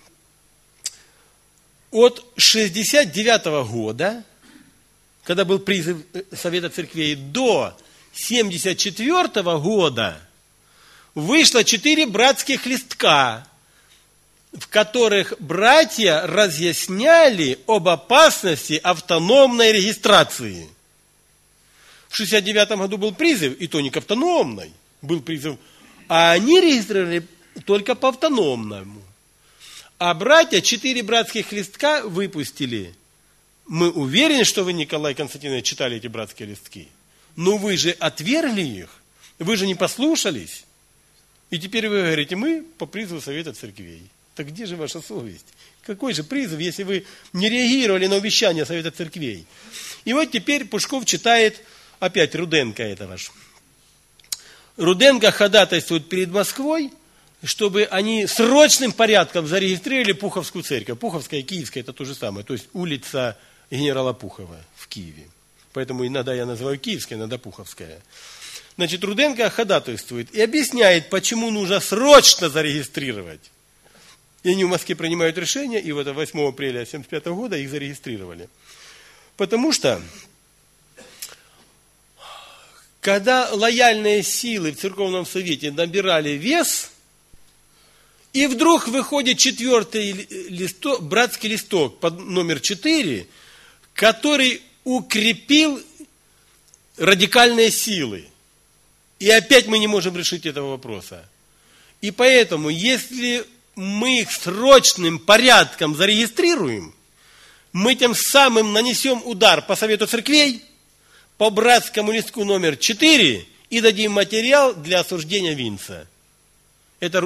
От 1969 года, когда был призыв Совета Церквей, до 1974 года вышло 4 братских листка, в которых братья разъясняли об опасности автономной регистрации. В 1969 году был призыв, и то не к автономной, был призыв, а они регистрировали только по автономному. А братья 4 братских листка выпустили. Мы уверены, что вы, Николай Константинович, читали эти братские листки. Но вы же отвергли их, вы же не послушались. И теперь вы говорите, мы по призыву Совета Церквей. Так где же ваша совесть? Какой же призыв, если вы не реагировали на увещания Совета Церквей? И вот теперь Пушков читает, опять Руденко это ваш. Руденко ходатайствует перед Москвой, чтобы они срочным порядком зарегистрировали Пуховскую церковь. Пуховская и Киевская это то же самое, то есть улица генерала Пухова в Киеве. Поэтому иногда я называю Киевская, иногда Пуховская. Значит, Руденко ходатайствует и объясняет, почему нужно срочно зарегистрировать. И они в Москве принимают решение, и вот 8 апреля 1975 года их зарегистрировали. Потому что, когда лояльные силы в церковном совете набирали вес, и вдруг выходит 4-й листок, братский листок под номер 4, который укрепил радикальные силы. И опять мы не можем решить этого вопроса. И поэтому, если мы их срочным порядком зарегистрируем, мы тем самым нанесем удар по Совету Церквей, по братскому листку номер 4 и дадим материал для осуждения Винца. Это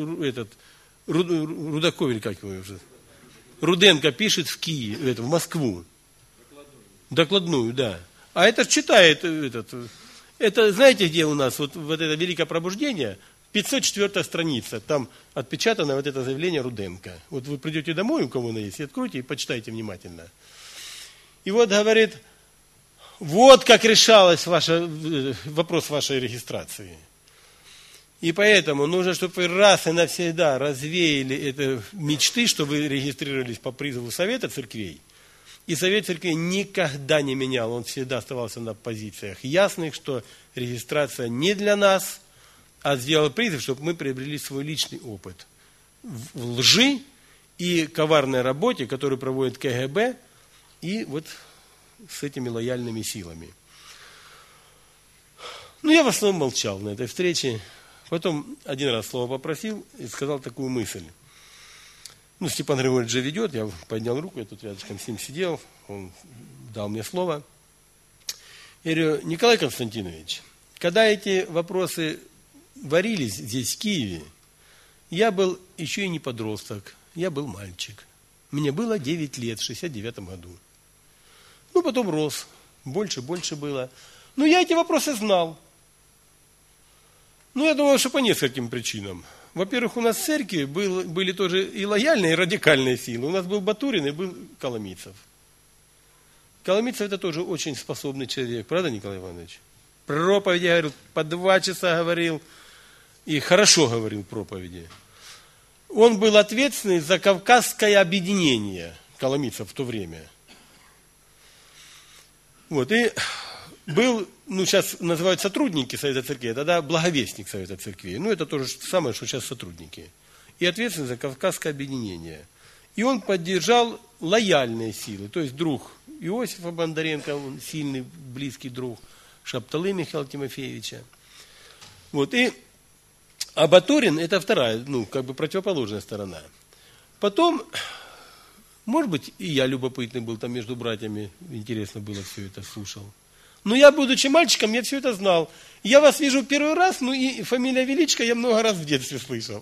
Рудаков, или как его уже? Руденко пишет в Киев, в Москву. Докладную, да. А это читает это знаете, где у нас вот это великое пробуждение? 504 страница, там отпечатано вот это заявление Руденко. Вот вы придете домой, у кого оно есть, и откройте и почитайте внимательно. И вот говорит, вот как решалась вопрос вашей регистрации. И поэтому нужно, чтобы вы раз и навсегда развеяли эти мечты, что вы регистрировались по призыву Совета Церквей. И Совет Церквей никогда не менял, он всегда оставался на позициях ясных, что регистрация не для нас, а сделал призыв, чтобы мы приобрели свой личный опыт в лжи и коварной работе, которую проводит КГБ и вот с этими лояльными силами. Ну, я в основном молчал на этой встрече. Потом один раз слово попросил и сказал такую мысль. Ну, Степан Григорьевич же ведет, я поднял руку, я тут рядышком с ним сидел, он дал мне слово. Я говорю, Николай Константинович, когда эти вопросы варились здесь, в Киеве, я был еще и не подросток, я был мальчик. Мне было 9 лет в 1969 году. Ну, потом рос, больше было. Но я эти вопросы знал. Ну, я думал, что по нескольким причинам. Во-первых, у нас в церкви были тоже и лояльные, и радикальные силы. У нас был Батурин и был Коломийцев. Коломийцев это тоже очень способный человек. Правда, Николай Иванович? Проповеди говорил, по 2 часа говорил. И хорошо говорил проповеди. Он был ответственный за Кавказское объединение Коломийцев в то время. Вот, и был сейчас называют сотрудники Совета Церквей, тогда благовестник Совета Церквей. Это то же самое, что сейчас сотрудники. И ответственный за Кавказское объединение. И он поддержал лояльные силы, то есть друг Иосифа Бондаренко, он сильный, близкий друг Шапталы Михаила Тимофеевича. А Батурин это вторая, противоположная сторона. Потом, может быть, и я любопытный был там между братьями, интересно было все это, слушал. Но я, будучи мальчиком, я все это знал. Я вас вижу первый раз, и фамилия Величко я много раз в детстве слышал.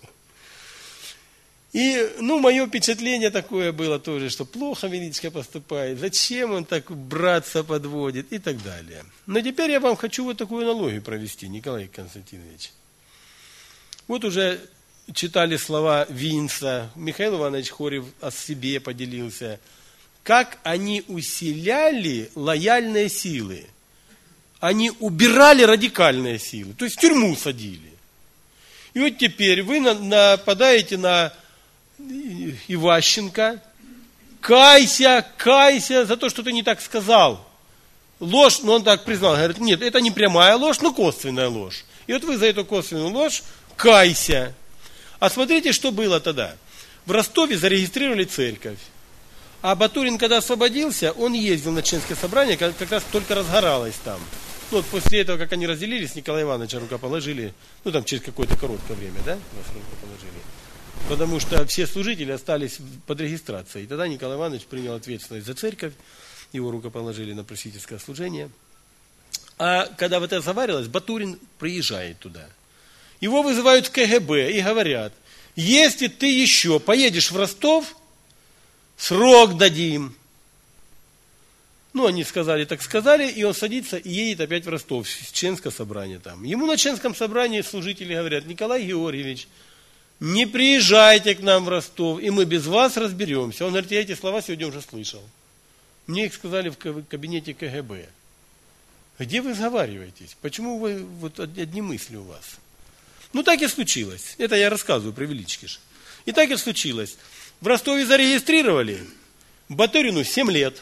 И, мое впечатление такое было тоже, что плохо Величко поступает, зачем он так братца подводит и так далее. Но теперь я вам хочу вот такую аналогию провести, Николай Константинович. Вот уже читали слова Винца, Михаил Иванович Хорев о себе поделился, как они усиляли лояльные силы. Они убирали радикальные силы, то есть в тюрьму садили. И вот теперь вы нападаете на Иващенко, кайся за то, что ты не так сказал. Ложь, он так признал, говорит, нет, это не прямая ложь, но косвенная ложь. И вот вы за эту косвенную ложь кайся. А смотрите, что было тогда. В Ростове зарегистрировали церковь. А Батурин, когда освободился, он ездил на членское собрание, как раз только разгоралось там. После этого, как они разделились, Николая Ивановича рукоположили, через какое-то короткое время, вас рукоположили. Потому что все служители остались под регистрацией. И тогда Николай Иванович принял ответственность за церковь, его рукоположили на просветительское служение. А когда вот это заварилось, Батурин приезжает туда. Его вызывают в КГБ и говорят, если ты еще поедешь в Ростов, срок дадим. Они сказали, так сказали, и он садится и едет опять в Ростов, в членское собрание там. Ему на членском собрании служители говорят, Николай Георгиевич, не приезжайте к нам в Ростов, и мы без вас разберемся. Он говорит, я эти слова сегодня уже слышал. Мне их сказали в кабинете КГБ. Где вы разговариваетесь? Почему вы одни мысли у вас? Так и случилось. Это я рассказываю про Велички же. И так и случилось. В Ростове зарегистрировали, Батурину 7 лет.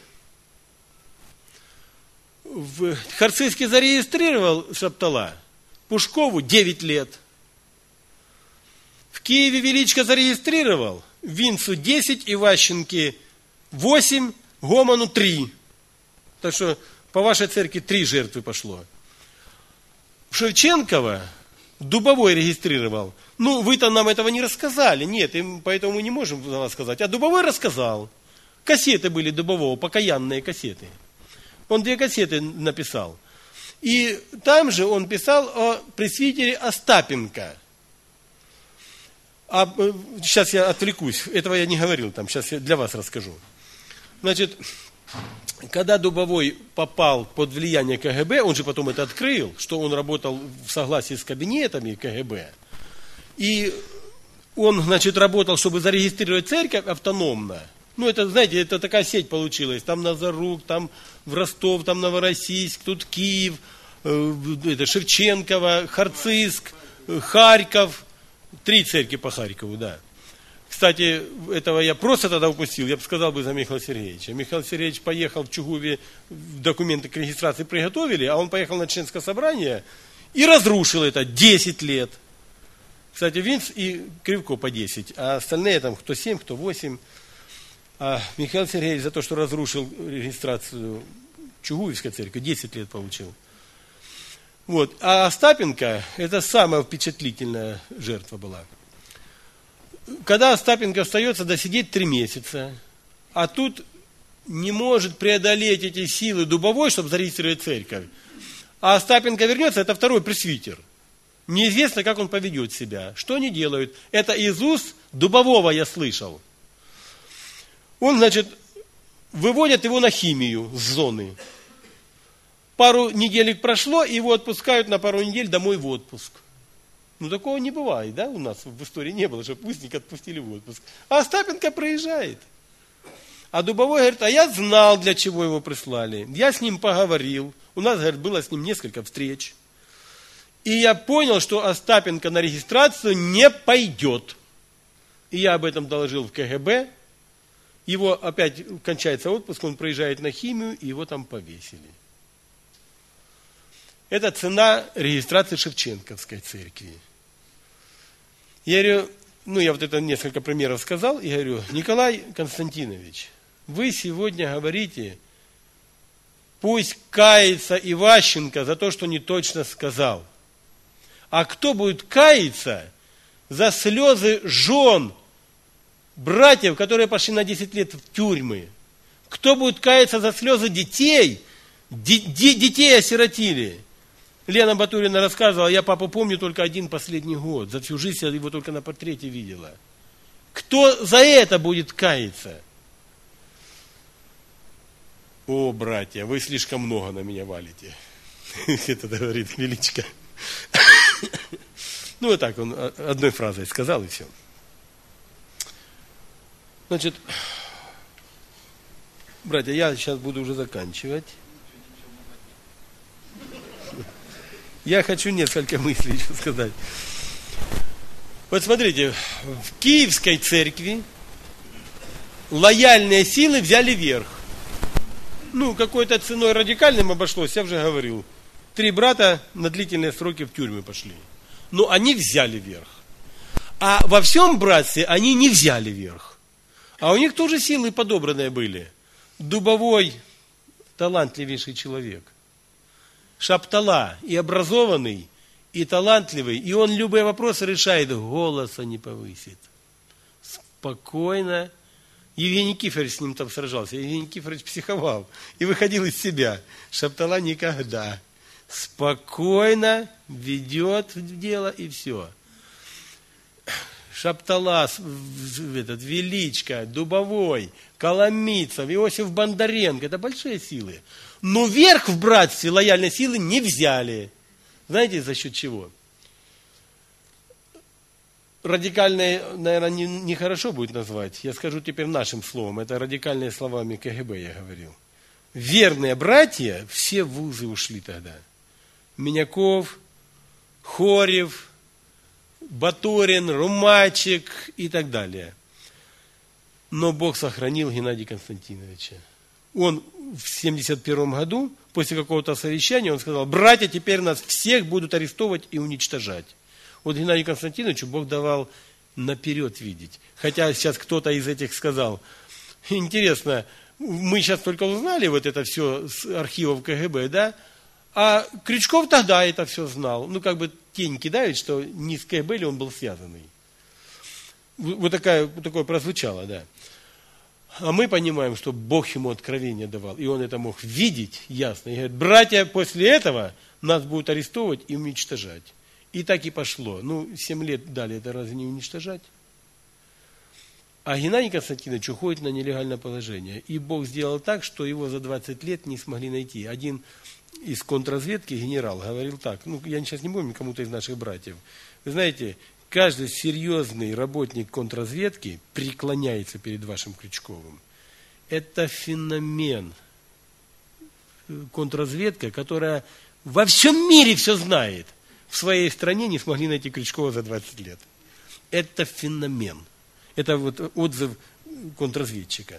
В Харцизске зарегистрировал Шаптала, Пушкову 9 лет. В Киеве Величко зарегистрировал, Винцу 10, Иващенке 8, Гомону 3. Так что по вашей церкви 3 жертвы пошло. В Шевченкова Дубовой регистрировал. Вы-то нам этого не рассказали. Нет, поэтому мы не можем вам сказать. А Дубовой рассказал. Кассеты были Дубового, покаянные кассеты. Он 2 кассеты написал. И там же он писал о пресвитере Остапенко. Сейчас я отвлекусь, этого я не говорил там, сейчас я для вас расскажу. Когда Дубовой попал под влияние КГБ, он же потом это открыл, что он работал в согласии с кабинетами КГБ. И он, работал, чтобы зарегистрировать церковь автономно. Это, знаете, это такая сеть получилась. Там Назарук, там в Ростов, там Новороссийск, тут Киев, Шевченково, Харцизск, Харьков. 3 церкви по Харькову, да. Кстати, этого я просто тогда упустил, я бы сказал бы за Михаила Сергеевича. Михаил Сергеевич поехал в Чугуве, документы к регистрации приготовили, а он поехал на членское собрание и разрушил это 10 лет. Кстати, Винц и Кривко по 10, а остальные там кто 7, кто 8. А Михаил Сергеевич за то, что разрушил регистрацию Чугуевской церкви, 10 лет получил. А Остапенко, это самая впечатлительная жертва была. Когда Остапенко остается досидеть 3 месяца, а тут не может преодолеть эти силы Дубовой, чтобы зарегистрировать церковь, а Остапенко вернется, это 2-й пресвитер. Неизвестно, как он поведет себя. Что они делают? Это из уст Дубового я слышал. Он, выводят его на химию с зоны. Пару недель прошло, и его отпускают на пару недель домой в отпуск. Такого не бывает, да, у нас в истории не было, чтобы узник отпустили в отпуск. А Остапенко проезжает. А Дубовой говорит, а я знал, для чего его прислали. Я с ним поговорил. У нас, говорит, было с ним несколько встреч. И я понял, что Остапенко на регистрацию не пойдет. И я об этом доложил в КГБ. Его опять кончается отпуск, он проезжает на химию, и его там повесили. Это цена регистрации Шевченковской церкви. Я говорю, я вот это несколько примеров сказал, и говорю, Николай Константинович, вы сегодня говорите, пусть кается Иващенко за то, что не точно сказал. А кто будет каяться за слезы жен, братьев, которые пошли на 10 лет в тюрьмы? Кто будет каяться за слезы детей? Детей осиротили. Лена Батурина рассказывала, я папу помню только один последний год. За всю жизнь я его только на портрете видела. Кто за это будет каяться? О, братья, вы слишком много на меня валите. Это говорит Величко. Вот так он одной фразой сказал, и все. Значит, братья, я сейчас буду уже заканчивать. Я хочу несколько мыслей еще сказать. Вот смотрите, в Киевской церкви лояльные силы взяли верх. Какой-то ценой радикальным обошлось, я уже говорил. 3 брата на длительные сроки в тюрьмы пошли. Но они взяли верх. А во всем братстве они не взяли верх. А у них тоже силы подобранные были. Дубовой, талантливейший человек. Шаптала, и образованный, и талантливый, и он любые вопросы решает, голоса не повысит. Спокойно. Евгений Никифорович с ним там сражался. Евгений Никифорович психовал и выходил из себя. Шаптала никогда. Спокойно ведет дело, и все. Шаптала, Величко, Дубовой, Коломийцев, Иосиф Бондаренко. Это большие силы. Но верх в братстве лояльной силы не взяли. Знаете, за счет чего? Радикальные, наверное, нехорошо будет назвать. Я скажу теперь нашим словом. Это радикальные словами КГБ я говорил. Верные братья, все в вузы ушли тогда. Миняков, Хорев, Батурин, Румачек и так далее. Но Бог сохранил Геннадия Константиновича. Он в 1971 году, после какого-то совещания, он сказал, братья, теперь нас всех будут арестовывать и уничтожать. Вот Геннадию Константиновичу Бог давал наперед видеть. Хотя сейчас кто-то из этих сказал, интересно, мы сейчас только узнали вот это все с архивов КГБ, да? А Крючков тогда это все знал. Тень кидает, что не с КГБ ли он был связанный. Вот такое прозвучало, да. А мы понимаем, что Бог ему откровение давал, и он это мог видеть ясно. И говорит, братья, после этого нас будут арестовывать и уничтожать. И так и пошло. 7 лет дали, это разве не уничтожать? А Геннадий Константинович уходит на нелегальное положение. И Бог сделал так, что его за 20 лет не смогли найти. Один из контрразведки, генерал, говорил так, я сейчас не помню кому-то из наших братьев. Вы знаете, каждый серьезный работник контрразведки преклоняется перед вашим Крючковым. Это феномен. Контрразведка, которая во всем мире все знает. В своей стране не смогли найти Крючкова за 20 лет. Это феномен. Это вот отзыв контрразведчика.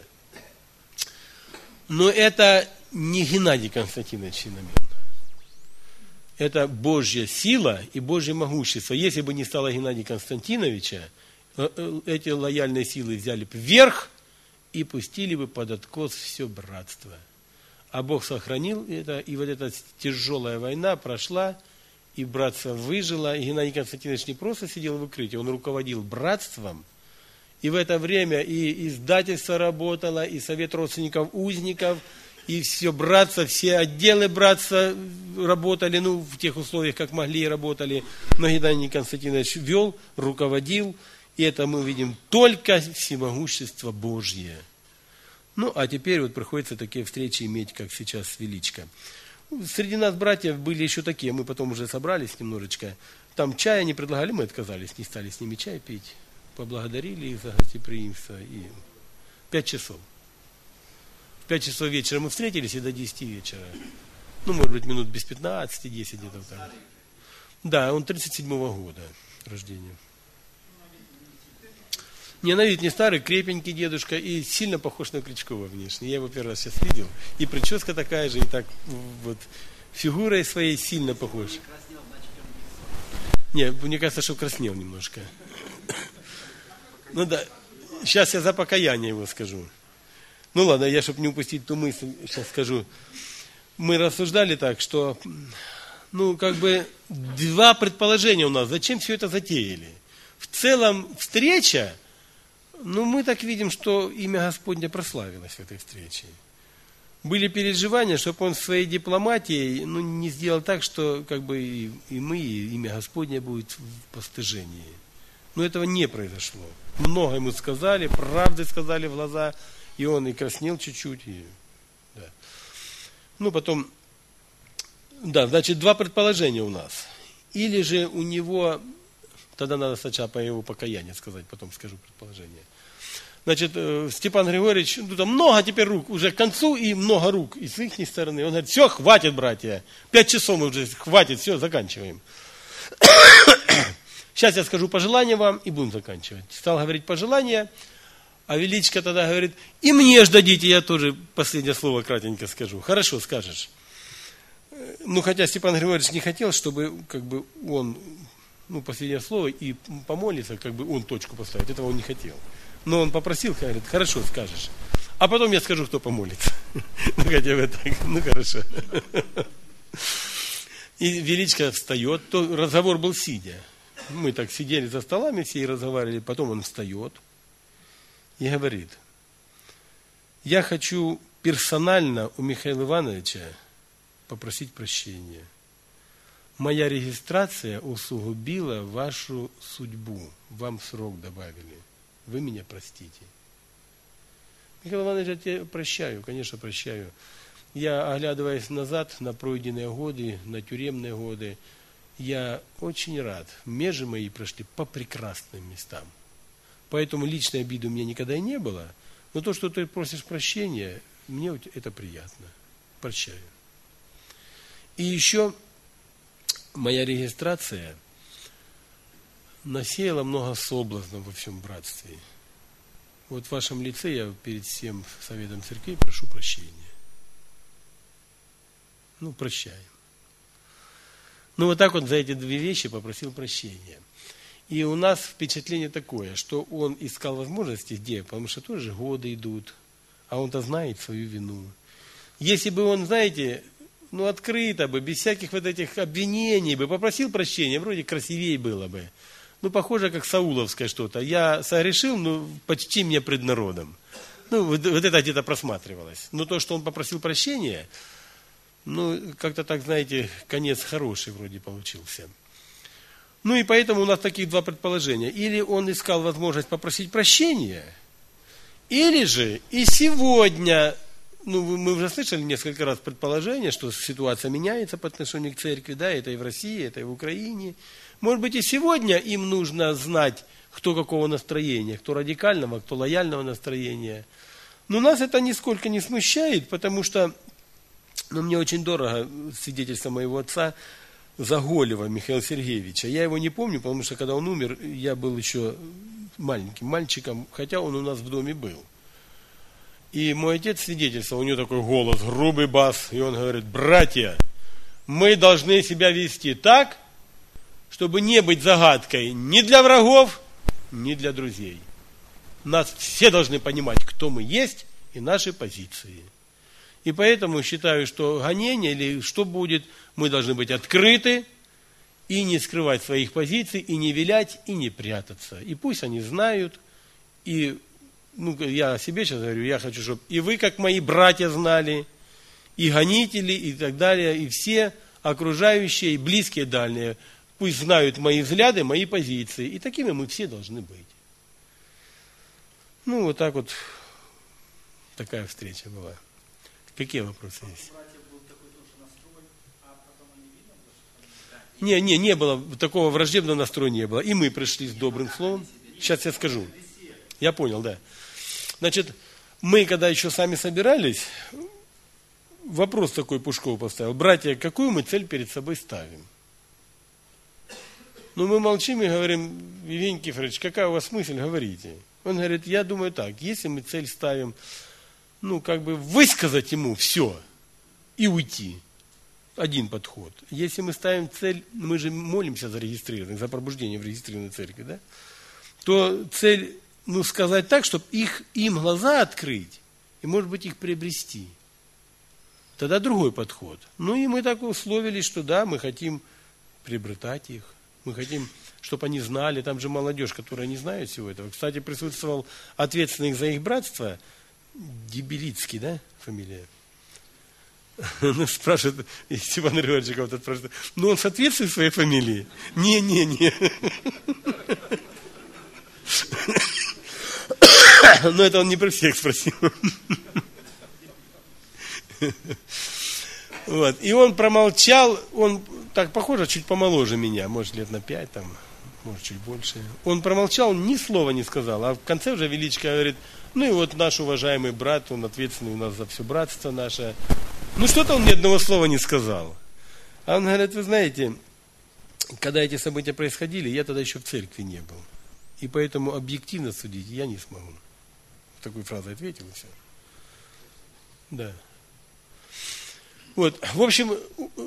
Но это не Геннадий Константинович феномен. Это Божья сила и Божье могущество. Если бы не стало Геннадия Константиновича, эти лояльные силы взяли бы вверх и пустили бы под откос все братство. А Бог сохранил это, и вот эта тяжелая война прошла, и братство выжило. И Геннадий Константинович не просто сидел в укрытии, он руководил братством. И в это время и издательство работало, и совет родственников узников, и все братство, все отделы братства работали, в тех условиях, как могли, и работали. Но Геннадий Константинович вел, руководил, и это мы видим только всемогущество Божье. А теперь вот приходится такие встречи иметь, как сейчас с Величко. Среди нас братьев были еще такие, мы потом уже собрались немножечко. Там чая не предлагали, мы отказались, не стали с ними чай пить. Поблагодарили их за гостеприимство. И 5 часов. В 5 часов вечера мы встретились и до 10 вечера. Может быть, минут без 15, 10 где-то так. Да, он 37-го года рождения. Не, на вид не старый, крепенький дедушка и сильно похож на Крючкова внешне. Я его первый раз сейчас видел. И прическа такая же, и так вот Фигурой своей сильно похож. Не, мне кажется, что краснел немножко. Ну да, сейчас я за покаяние его скажу. Ну ладно, я, чтобы не упустить ту мысль, сейчас скажу. Мы рассуждали так, что, два предположения у нас. Зачем все это затеяли? В целом, встреча, мы так видим, что имя Господне прославилось в этой встрече. Были переживания, чтобы он своей дипломатией не сделал так, что и мы, и имя Господне будет в постыжении. Но этого не произошло. Много ему сказали, правды сказали в глаза, и он и краснел чуть-чуть. Потом, значит, два предположения у нас. Или же у него, тогда надо сначала по его покаянию сказать, потом скажу предположение. Значит, Степан Григорьевич, там много теперь рук, уже к концу, и много рук и с их стороны. Он говорит, все, хватит, братья, 5 часов мы уже, хватит, все, заканчиваем. Сейчас я скажу пожелания вам, и будем заканчивать. Стал говорить пожелания, а Величко тогда говорит, и мне ж дадите, я тоже последнее слово кратенько скажу. Хорошо, скажешь. Хотя Степан Григорьевич не хотел, чтобы он, последнее слово, и помолится, он точку поставит, этого он не хотел. Но он попросил, говорит, хорошо, скажешь. А потом я скажу, кто помолится. Хотя бы так, хорошо. И Величко встает, разговор был сидя. Мы так сидели за столами все и разговаривали, потом он встает и говорит, я хочу персонально у Михаила Ивановича попросить прощения. Моя регистрация усугубила вашу судьбу, вам срок добавили. Вы меня простите. Михаил Иванович, я тебя прощаю, конечно, прощаю. Я, оглядываясь назад на пройденные годы, на тюремные годы, я очень рад. Межи мои прошли по прекрасным местам. Поэтому личной обиды у меня никогда и не было. Но то, что ты просишь прощения, мне это приятно. Прощаю. И еще моя регистрация насеяла много соблазнов во всем братстве. Вот в вашем лице я перед всем советом церкви прошу прощения. Прощаем. Вот так вот за эти две вещи попросил прощения. И у нас впечатление такое, что он искал возможности где, потому что тоже годы идут, а он-то знает свою вину. Если бы он, знаете, открыто бы, без всяких вот этих обвинений бы попросил прощения, вроде красивее было бы. Похоже, как сауловское что-то. Я согрешил, почти мне пред народом. Вот это где-то просматривалось. Но то, что он попросил прощения, как-то так, знаете, конец хороший вроде получился. И поэтому у нас таких два предположения. Или он искал возможность попросить прощения, или же и сегодня, мы уже слышали несколько раз предположение, что ситуация меняется по отношению к церкви, это и в России, это и в Украине. Может быть, и сегодня им нужно знать, кто какого настроения, кто радикального, кто лояльного настроения. Но нас это нисколько не смущает, потому что мне очень дорого свидетельство моего отца Заголева Михаила Сергеевича. Я его не помню, потому что когда он умер, я был еще маленьким мальчиком, хотя он у нас в доме был. И мой отец свидетельствовал, у него такой голос, грубый бас, и он говорит, братья, мы должны себя вести так, чтобы не быть загадкой ни для врагов, ни для друзей. Нас все должны понимать, кто мы есть и наши позиции. И поэтому считаю, что гонение или что будет, мы должны быть открыты и не скрывать своих позиций, и не вилять, и не прятаться. И пусть они знают, и я о себе сейчас говорю, я хочу, чтобы и вы, как мои братья, знали, и гонители, и так далее, и все окружающие, и близкие, и дальние, пусть знают мои взгляды, мои позиции. И такими мы все должны быть. Вот так вот такая встреча была. Какие вопросы есть? Не было такого враждебного настроя не было. И мы пришли с добрым словом. Сейчас я скажу. Я понял, да. Значит, мы, когда еще сами собирались, вопрос такой Пушков поставил. Братья, какую мы цель перед собой ставим? Мы молчим и говорим, Евгений Кифрович, какая у вас мысль, говорите. Он говорит, я думаю так, если мы цель ставим, высказать ему все и уйти. один подход. Если мы ставим цель, мы же молимся за регистрированных, за пробуждение в регистрированной церкви, да? То цель, сказать так, чтобы им глаза открыть, и, может быть, их приобрести. Тогда другой подход. И мы так условились, что да, мы хотим приобретать их. Мы хотим, чтобы они знали. Там же молодежь, которая не знает всего этого. Кстати, присутствовал ответственный за их братство, Дебелицкий, да, фамилия? Спрашивает, Степан Григорьевич кого-то спрашивает, он соответствует своей фамилии? Не. Но это он не про всех спросил. Вот. И он промолчал, он так похоже, чуть помоложе меня, может лет на 5, может чуть больше. Он промолчал, ни слова не сказал, а в конце уже Величко говорит, наш уважаемый брат, он ответственный у нас за все братство наше. Что-то он ни одного слова не сказал. А он говорит, вы знаете, когда эти события происходили, я тогда еще в церкви не был. И поэтому объективно судить я не смогу. Такой фразой ответил, и все. Да. Вот, в общем,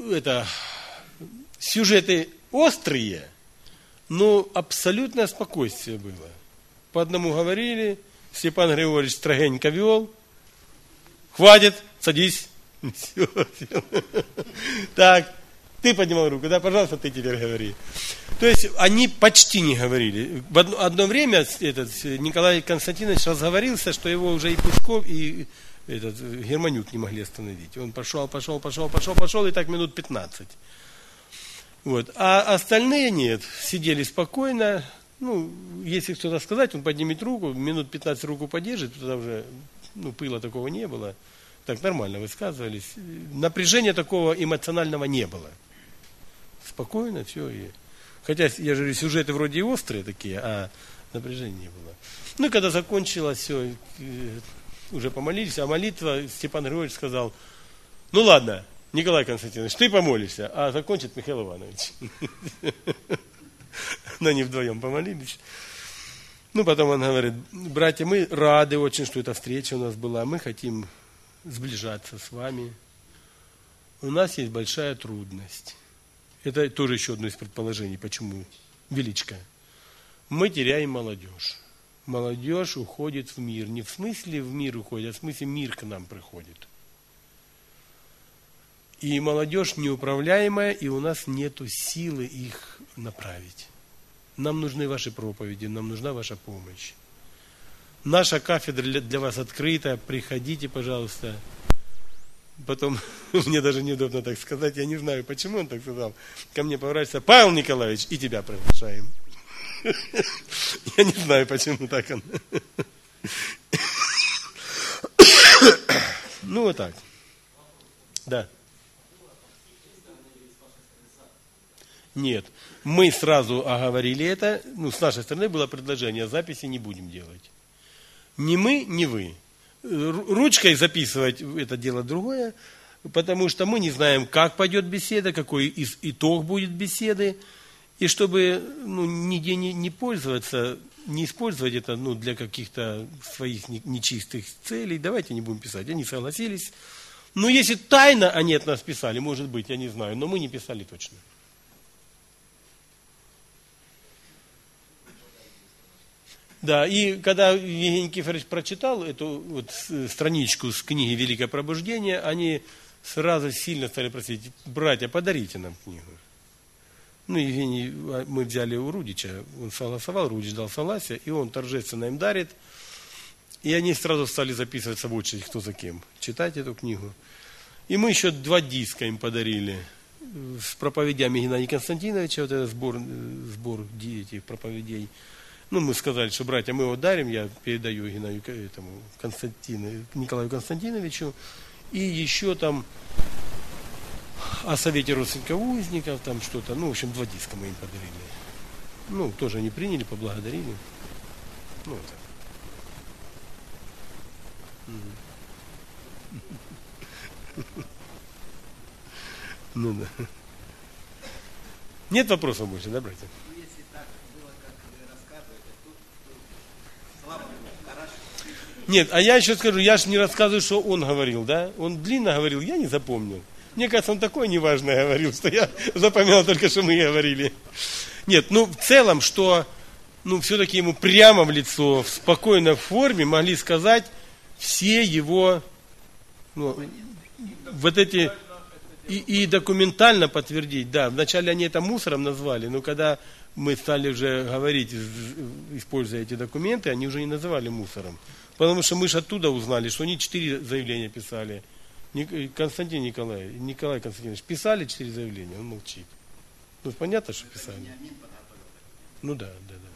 сюжеты острые, но абсолютное спокойствие было. По одному говорили, Степан Григорьевич строгенько вел. Хватит, садись. Все. Так, ты поднимал руку, да, пожалуйста, ты теперь говори. То есть они почти не говорили. В одно время Николай Константинович разговорился, что его уже и Пушков, и Германюк не могли остановить. Он пошел, и так минут 15. Вот. А остальные нет, сидели спокойно. Если кто-то сказать, он поднимет руку, минут 15 руку подержит, тогда уже пыла такого не было. Так нормально высказывались. Напряжения такого эмоционального не было. Спокойно все. Хотя, я же говорю, сюжеты вроде и острые такие, а напряжения не было. Когда закончилось все, уже помолились, а молитва, Степан Григорьевич сказал, ладно, Николай Константинович, ты помолишься, а закончит Михаил Иванович. Но они вдвоем помолились. Потом он говорит, братья, мы рады очень, что эта встреча у нас была, мы хотим сближаться с вами. У нас есть большая трудность. Это тоже еще одно из предположений, почему Величко. Мы теряем молодежь. Молодежь уходит в мир. Не в смысле в мир уходит, а в смысле мир к нам приходит. И молодежь неуправляемая, и у нас нет силы их направить. Нам нужны ваши проповеди, нам нужна ваша помощь. Наша кафедра для вас открыта, приходите, пожалуйста. Потом, мне даже неудобно так сказать, я не знаю, почему он так сказал. Ко мне поворачивается, Павел Николаевич, и тебя приглашаем. Я не знаю, почему так он. Вот так. Да. Нет, мы сразу оговорили это. С нашей стороны было предложение, записи не будем делать. Ни мы, ни вы. Ручкой записывать это дело другое, потому что мы не знаем, как пойдет беседа, какой итог будет беседы. И чтобы нигде не пользоваться, не использовать это для каких-то своих нечистых целей, давайте не будем писать. Они согласились. Но если тайно они от нас писали, может быть, я не знаю, но мы не писали точно. Да, и когда Евгений Никифорович прочитал эту страничку с книги «Великое пробуждение», они сразу сильно стали просить, братья, подарите нам книгу. Евгений, мы взяли у Рудича, он согласовал, Рудич дал согласие, и он торжественно им дарит. И они сразу стали записываться в очередь, кто за кем, читать эту книгу. И мы еще 2 диска им подарили с проповедями Геннадия Константиновича, вот этот сбор этих проповедей. Мы сказали, что, братья, мы его дарим, я передаю Николаю Константиновичу. И еще там о Совете родственников узников, там что-то, в общем, 2 диска мы им подарили. Тоже они приняли, поблагодарили. Вот так. Да. Нет вопросов больше, да, братья? Нет, а я еще скажу, я же не рассказываю, что он говорил, да? Он длинно говорил, я не запомнил. Мне кажется, он такое неважное говорил, что я запоминал только, что мы говорили. Нет, ну, в целом, что, ну, все-таки ему прямо в лицо, в спокойной форме могли сказать все его, ну, вот эти, и документально подтвердить, да. Вначале они это мусором назвали, но когда мы стали уже говорить, используя эти документы, они уже не называли мусором. Потому что мы же оттуда узнали, что они 4 заявления писали. Константин Николай Константинович, писали 4 заявления, он молчит. Ну, понятно, что писали. Ну да.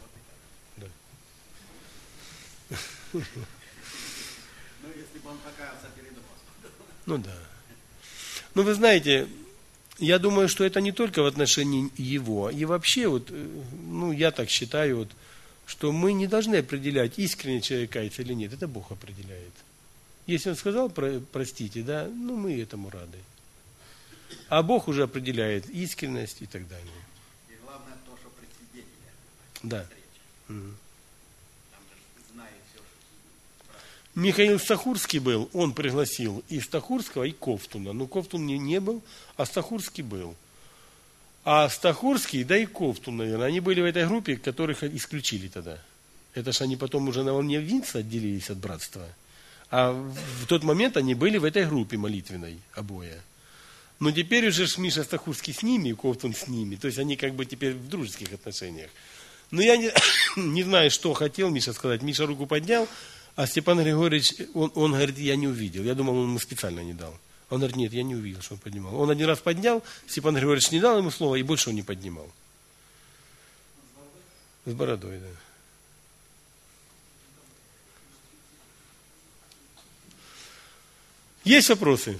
Ну да. Ну, вы знаете, я думаю, что это не только в отношении его, и вообще, вот, ну, я так считаю, вот, что мы не должны определять, искренне человек кается или нет, это Бог определяет. Если он сказал простите, да, ну, мы этому рады. А Бог уже определяет искренность и так далее. И главное то, что при свидетеле. Да. Все, Михаил Стахурский был, он пригласил и Стахурского, и Ковтуна. Но Ковтун не был, а Стахурский был. А Стахурский, да и Ковтун, наверное, они были в этой группе, которых исключили тогда. Это ж они потом уже на волне Винца отделились от братства. А в тот момент они были в этой группе молитвенной обои. Но теперь уже Миша Стахурский с ними, и Ковтун с ними. То есть они как бы теперь в дружеских отношениях. Но я не знаю, что хотел Миша сказать. Миша руку поднял, а Степан Григорьевич, он говорит, я не увидел. Я думал, он ему специально не дал. Он говорит, нет, я не увидел, что он поднимал. Он один раз поднял, Степан Григорьевич не дал ему слова, и больше он не поднимал. С бородой, да. Есть вопросы?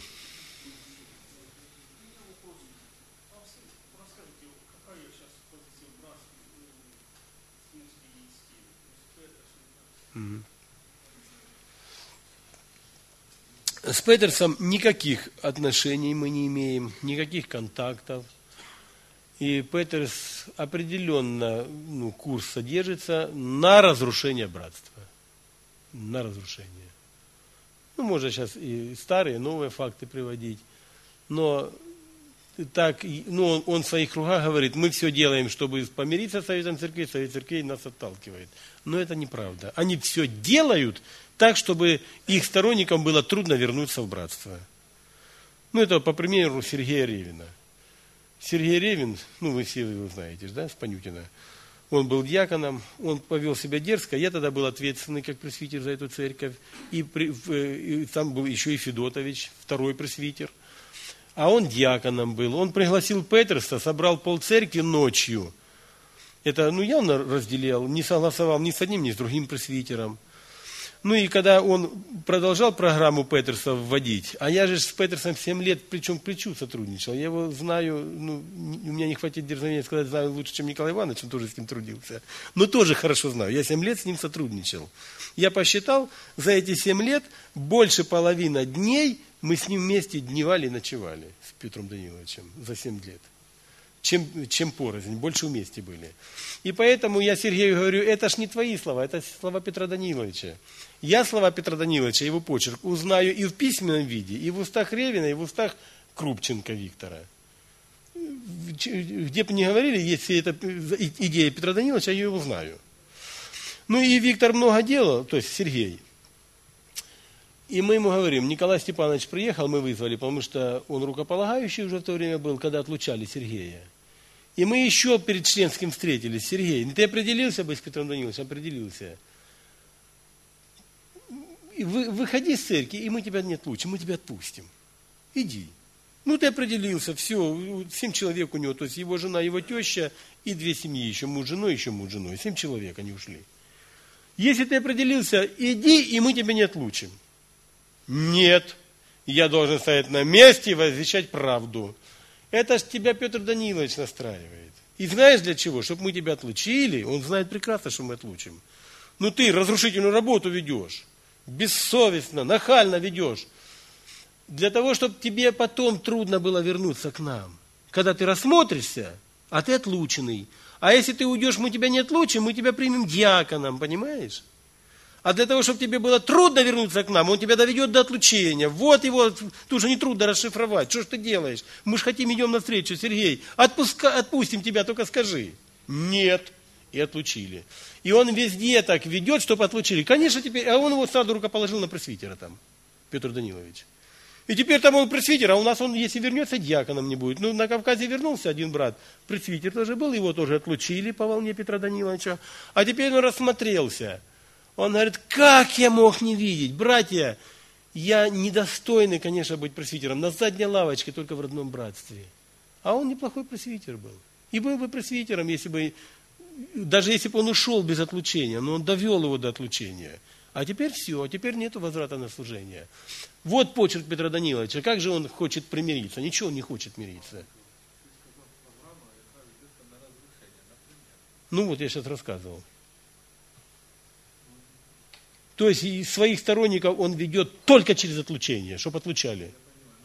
С Петерсом никаких отношений мы не имеем, никаких контактов. И Петерс определенно, ну, курс содержится на разрушение братства. На разрушение. Ну, можно сейчас и старые, новые факты приводить. Но так, ну, он в своих кругах говорит, мы все делаем, чтобы помириться с Советом Церквей, Совет Церквей нас отталкивает. Но это неправда. Они все делают так, чтобы их сторонникам было трудно вернуться в братство. Ну, это по примеру Сергея Ревина. Сергей Ревин, ну, вы все его знаете, да, с Панютина. Он был диаконом, он повел себя дерзко. Я тогда был ответственный как пресвитер за эту церковь. И там был еще и Федотович, второй пресвитер. А он диаконом был. Он пригласил Петерса, собрал полцеркви ночью. Это, ну, явно разделял, не согласовал ни с одним, ни с другим пресвитером. Ну и когда он продолжал программу Петерса вводить, а я же с Петерсом 7 лет плечом к плечу сотрудничал, я его знаю, ну, у меня не хватит дерзновения сказать, знаю лучше, чем Николай Иванович, он тоже с ним трудился, но тоже хорошо знаю, я 7 лет с ним сотрудничал. Я посчитал, за эти 7 лет больше половины дней мы с ним вместе дневали и ночевали, с Петром Даниловичем, за 7 лет. Чем порознь, больше вместе были. И поэтому я Сергею говорю, это ж не твои слова, это слова Петра Даниловича. Я слова Петра Даниловича, его почерк, узнаю и в письменном виде, и в устах Ревина, и в устах Крупченко Виктора. Где бы ни говорили, если это идея Петра Даниловича, я ее узнаю. Ну и Виктор много делал, то есть Сергей. И мы ему говорим, Николай Степанович приехал, мы вызвали, потому что он рукополагающий уже в то время был, когда отлучали Сергея. И мы еще перед членским встретились. Сергей, ты определился бы с Петром Даниловичем? Определился. Выходи с церкви, и мы тебя не отлучим, мы тебя отпустим. Иди. Ну, ты определился, все, 7 человек у него, то есть его жена, его теща и 2 семьи, еще муж с женой, еще муж с женой. 7 человек они ушли. Если ты определился, иди, и мы тебя не отлучим. Нет, я должен стоять на месте и возвещать правду. Это ж тебя Петр Данилович настраивает. И знаешь для чего? Чтобы мы тебя отлучили, он знает прекрасно, что мы отлучим. Ну ты разрушительную работу ведешь, бессовестно, нахально ведешь. Для того, чтобы тебе потом трудно было вернуться к нам. Когда ты рассмотришься, а ты отлученный. А если ты уйдешь, мы тебя не отлучим, мы тебя примем диаконом, понимаешь? А для того, чтобы тебе было трудно вернуться к нам, он тебя доведет до отлучения. Вот его, тут же не трудно расшифровать. Что ж ты делаешь? Мы же хотим, идем навстречу, Сергей. Отпустим тебя, только скажи. Нет. И отлучили. И он везде так ведет, чтобы отлучили. Конечно, теперь, а он его сразу рукоположил на пресвитера там, Петр Данилович. И теперь там он пресвитер, а у нас он, если вернется, диаконом не будет. Ну, на Кавказе вернулся один брат, пресвитер тоже был, его тоже отлучили по волне Петра Даниловича. А теперь он рассмотрелся. Он говорит, как я мог не видеть? Братья, я недостойный, конечно, быть пресвитером. На задней лавочке, только в родном братстве. А он неплохой пресвитер был. И был бы пресвитером, если бы, даже если бы он ушел без отлучения, но он довел его до отлучения. А теперь все, а теперь нету возврата на служение. Вот почерк Петра Даниловича. Как же он хочет примириться? Ничего он не хочет мириться. Ну вот я сейчас рассказывал. То есть и своих сторонников он ведет только через отлучение, чтобы отлучали.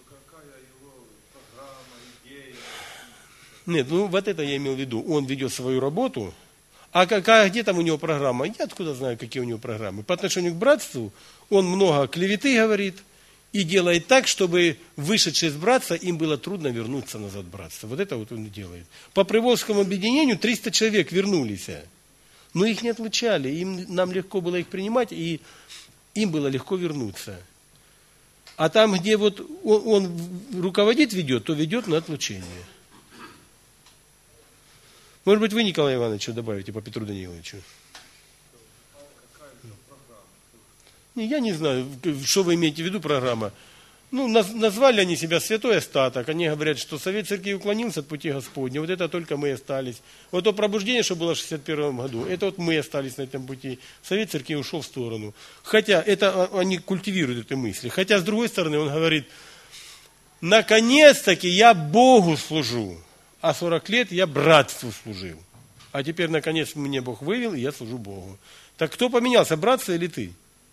Нет, ну вот это я имел в виду. Он ведет свою работу, а где там у него программа? Я откуда знаю, какие у него программы. По отношению к братству он много клеветы говорит и делает так, чтобы вышедшие из братства, им было трудно вернуться назад в братство. Вот это вот он делает. По Приволжскому объединению 300 человек вернулись. Но их не отлучали, нам легко было их принимать, и им было легко вернуться. А там, где вот он руководит, ведет, то ведет на отлучение. Может быть, вы, Николай Иванович, что добавите по Петру Даниловичу? Я не знаю, что вы имеете в виду программа. Ну, назвали они себя святой остаток. Они говорят, что Совет Церкви уклонился от пути Господня. Вот это только мы остались. Вот то пробуждение, что было в 1961 году, это вот мы остались на этом пути. Совет Церкви ушел в сторону. Хотя это они культивируют эти мысли. Хотя, с другой стороны, он говорит, наконец-таки я Богу служу. А 40 лет я братству служил. А теперь, наконец, мне Бог вывел, и я служу Богу. Так кто поменялся, братство или ты?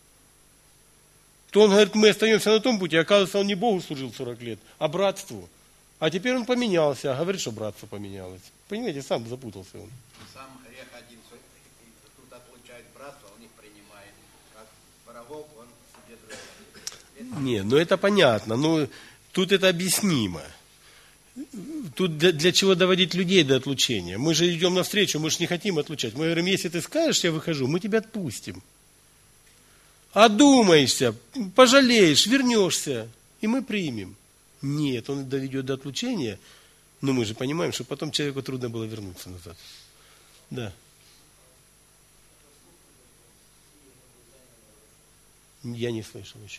То он говорит, мы остаемся на том пути, оказывается, он не Богу служил 40 лет, а братству. А теперь он поменялся, а говорит, что братство поменялось. Понимаете, сам запутался он. Сам грех один, тут отлучает братство, он их принимает. Как врагов, он себе других. Не, ну это понятно, но тут это объяснимо. Тут для чего доводить людей до отлучения? Мы же идем навстречу, мы же не хотим отлучать. Мы говорим, если ты скажешь, я выхожу, мы тебя отпустим. Одумаешься, пожалеешь, вернешься, и мы примем. Нет, он доведет до отлучения, но мы же понимаем, что потом человеку трудно было вернуться назад. Да. Я не слышал еще.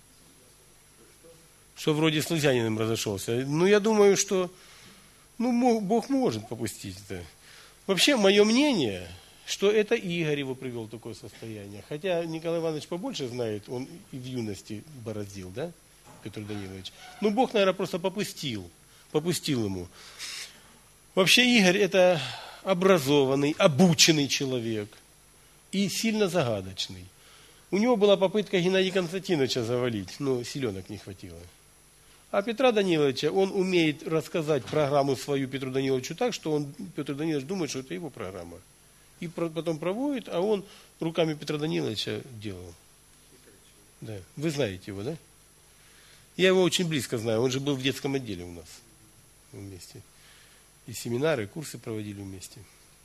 Что вроде с слезянином разошелся. Ну, я думаю, что Бог может попустить это. Вообще, мое мнение, что это Игорь его привел в такое состояние. Хотя Николай Иванович побольше знает, он и в юности бороздил, да, Петр Данилович. Ну, Бог, наверное, просто попустил ему. Вообще, Игорь это образованный, обученный человек и сильно загадочный. У него была попытка Геннадия Константиновича завалить, но силенок не хватило. А Петра Даниловича, он умеет рассказать программу свою Петру Даниловичу так, что Петр Данилович думает, что это его программа. И потом проводит, а он руками Петра Даниловича делал. Да. Вы знаете его, да? Я его очень близко знаю, он же был в детском отделе у нас вместе. И семинары, и курсы проводили вместе.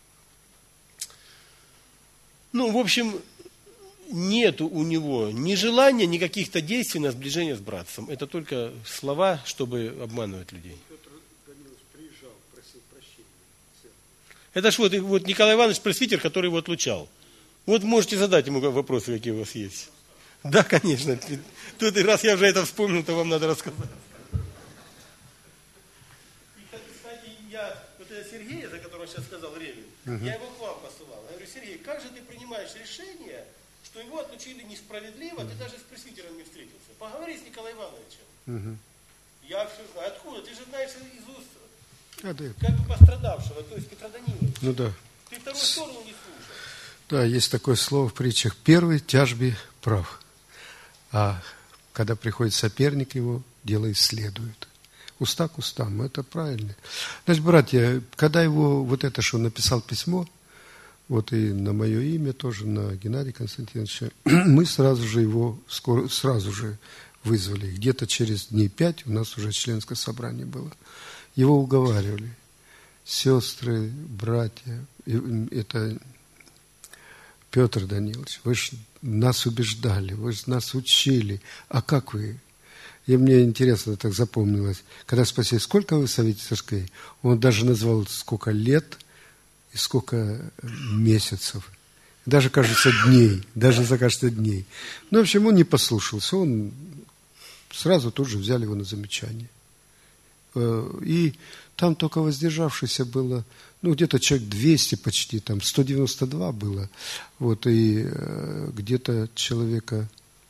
Ну, в общем, нету у него ни желания, ни каких-то действий на сближение с братством. Это только слова, чтобы обманывать людей. Петр Данилович приезжал, просил прощения. Это ж вот Николай Иванович пресвитер, который его отлучал. Вот можете задать ему вопросы, какие у вас есть. Да, конечно. Тут раз я уже это вспомнил, то вам надо рассказать. И, кстати, вот это Сергея, за которого сейчас сказал Ревин, я его к вам посылал. Я говорю, Сергей, как же ты принимаешь решение, что его отлучили несправедливо, ты даже с пресвитером не встретился? Поговори с Николаем Ивановичем. Я все знаю. Откуда? Ты же знаешь из уст как бы пострадавшего, то есть Петра Даниловича. Ну да. Ты вторую сторону не слушал. Да, есть такое слово в притчах. Первый тяжбе прав. А когда приходит соперник его, дело исследует. Уста к устам, это правильно. Значит, братья, когда его вот это, что написал письмо, вот и на мое имя тоже, на Геннадия Константиновича, мы сразу же его, сразу же вызвали. Где-то через дней 5 у нас уже членское собрание было. Его уговаривали. Сестры, братья, это Петр Данилович, вы же нас убеждали, вы же нас учили. А как вы? И мне интересно, так запомнилось, когда спросили, сколько вы в Совете Церквей, он даже назвал, сколько лет и сколько месяцев. Даже, кажется, дней. Даже, кажется, дней. Ну, в общем, он не послушался. Он сразу тут же взяли его на замечание. И там только воздержавшийся было, ну, где-то человек 200 почти, там 192 было. Вот, и где-то человека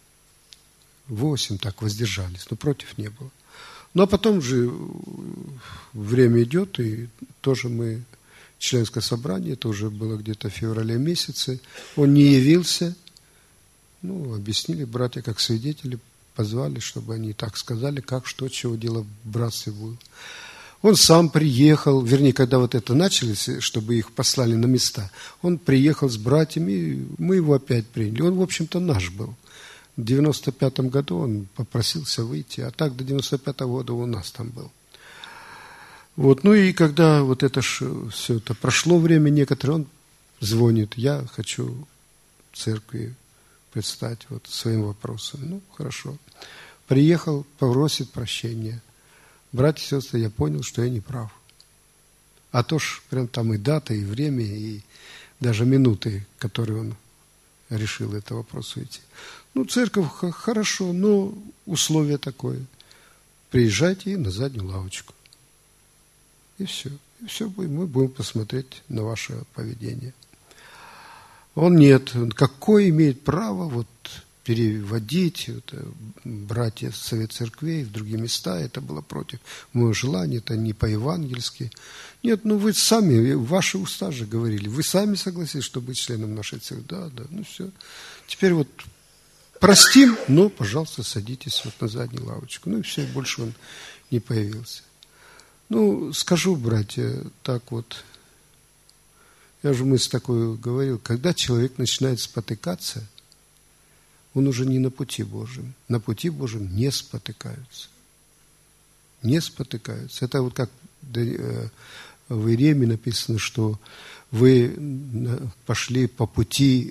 8 так воздержались, но против не было. Ну, а потом же время идет, и тоже мы, членское собрание, это уже было где-то в феврале месяце, он не явился, ну, объяснили братья как свидетели, позвали, чтобы они так сказали, как, что, чего дело в братстве было. Он сам приехал, вернее, когда вот это началось, чтобы их послали на места, он приехал с братьями, и мы его опять приняли. Он, в общем-то, наш был. В 95-м году он попросился выйти, а так до 95-го года он у нас там был. Вот, ну и когда вот это все это прошло время некоторое, он звонит, я хочу в церкви предстать вот своим вопросом. Ну, хорошо. Приехал, попросит прощения. Братья и сестры, я понял, что я не прав. А то ж прям там и дата, и время, и даже минуты, которые он решил это вопрос уйти. Ну, церковь хорошо, но условие такое. Приезжайте на заднюю лавочку. И все. И все, мы будем посмотреть на ваше поведение. Он нет. Какое имеет право вот переводить братья в Совет Церквей в другие места? Это было против моего желания, это не по-евангельски. Нет, ну вы сами, ваши уста же говорили, вы сами согласились, чтобы быть членом нашей церкви. Да, ну все. Теперь вот простим, но, пожалуйста, садитесь вот на заднюю лавочку. Ну и все, и больше он не появился. Ну, скажу, братья, так вот, я же мысль такую говорил, когда человек начинает спотыкаться, он уже не на пути Божьем. На пути Божьем не спотыкаются. Не спотыкаются. Это вот как в Иеремии написано, что вы пошли по пути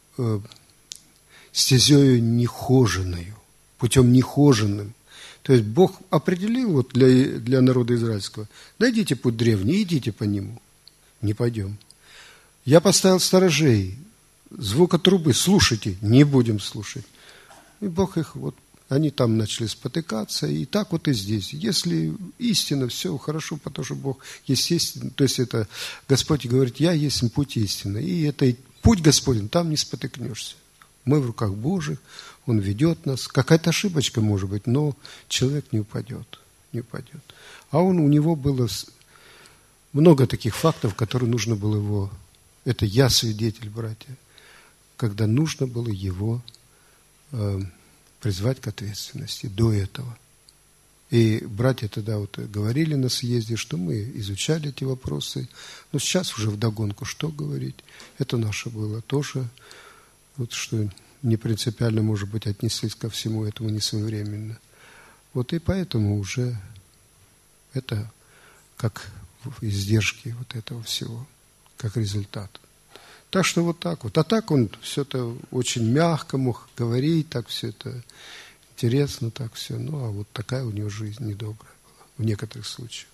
стезею нехоженную, путем нехоженным. То есть Бог определил вот для народа израильского, дойдите путь древний, идите по нему. Не пойдем. Я поставил сторожей, звука трубы, слушайте, не будем слушать. И Бог их, вот, они там начали спотыкаться, и так вот и здесь. Если истина, все хорошо, потому что Бог есть истина, то есть это Господь говорит, я есть путь истины, и это путь Господень, там не спотыкнешься. Мы в руках Божьих, Он ведет нас. Какая-то ошибочка может быть, но человек не упадет, не упадет. А у него было много таких фактов, которые нужно было его, это я свидетель, братья, когда нужно было его призвать к ответственности до этого. И братья тогда вот говорили на съезде, что мы изучали эти вопросы, но сейчас уже вдогонку что говорить, это наше было тоже, вот что не принципиально, может быть, отнеслись ко всему этому несвоевременно. Вот и поэтому уже это как издержки вот этого всего, как результат. Так что вот так вот. А так он все это очень мягко мог говорить, так все это интересно, так все. Ну, а вот такая у него жизнь недобрая была в некоторых случаях.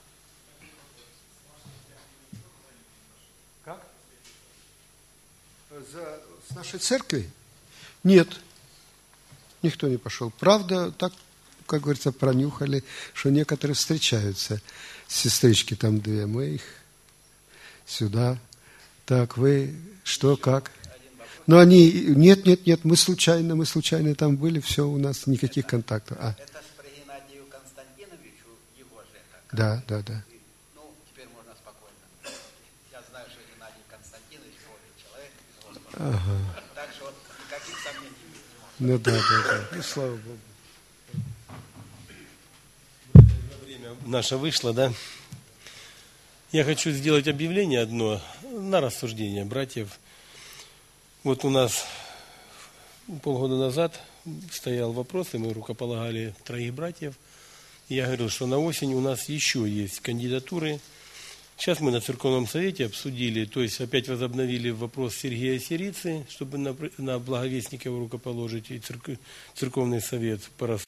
Как? С нашей церкви? Нет. Никто не пошел. Правда, так, как говорится, пронюхали, что некоторые встречаются. Сестрички там две, мы их сюда. Так, вы что, как? Но они, нет, мы случайно там были, все, у нас никаких контактов. Это ж при Геннадию Константиновичу его же. Да. Ну, теперь можно спокойно. Я знаю, что Геннадий Константинович Божий человек из Господа. Ага. Так что никаких сомнений Ну не может. да. Ну, слава Богу. Время наше вышло, да? Я хочу сделать объявление одно. на рассуждение братьев. Вот у нас полгода назад стоял вопрос, и мы рукополагали 3 братьев. Я говорил, что на осень у нас еще есть кандидатуры. Сейчас мы на церковном совете обсудили, то есть опять возобновили вопрос Сергея Сирицы, чтобы на благовестника его рукоположить, и церковный совет порассудил.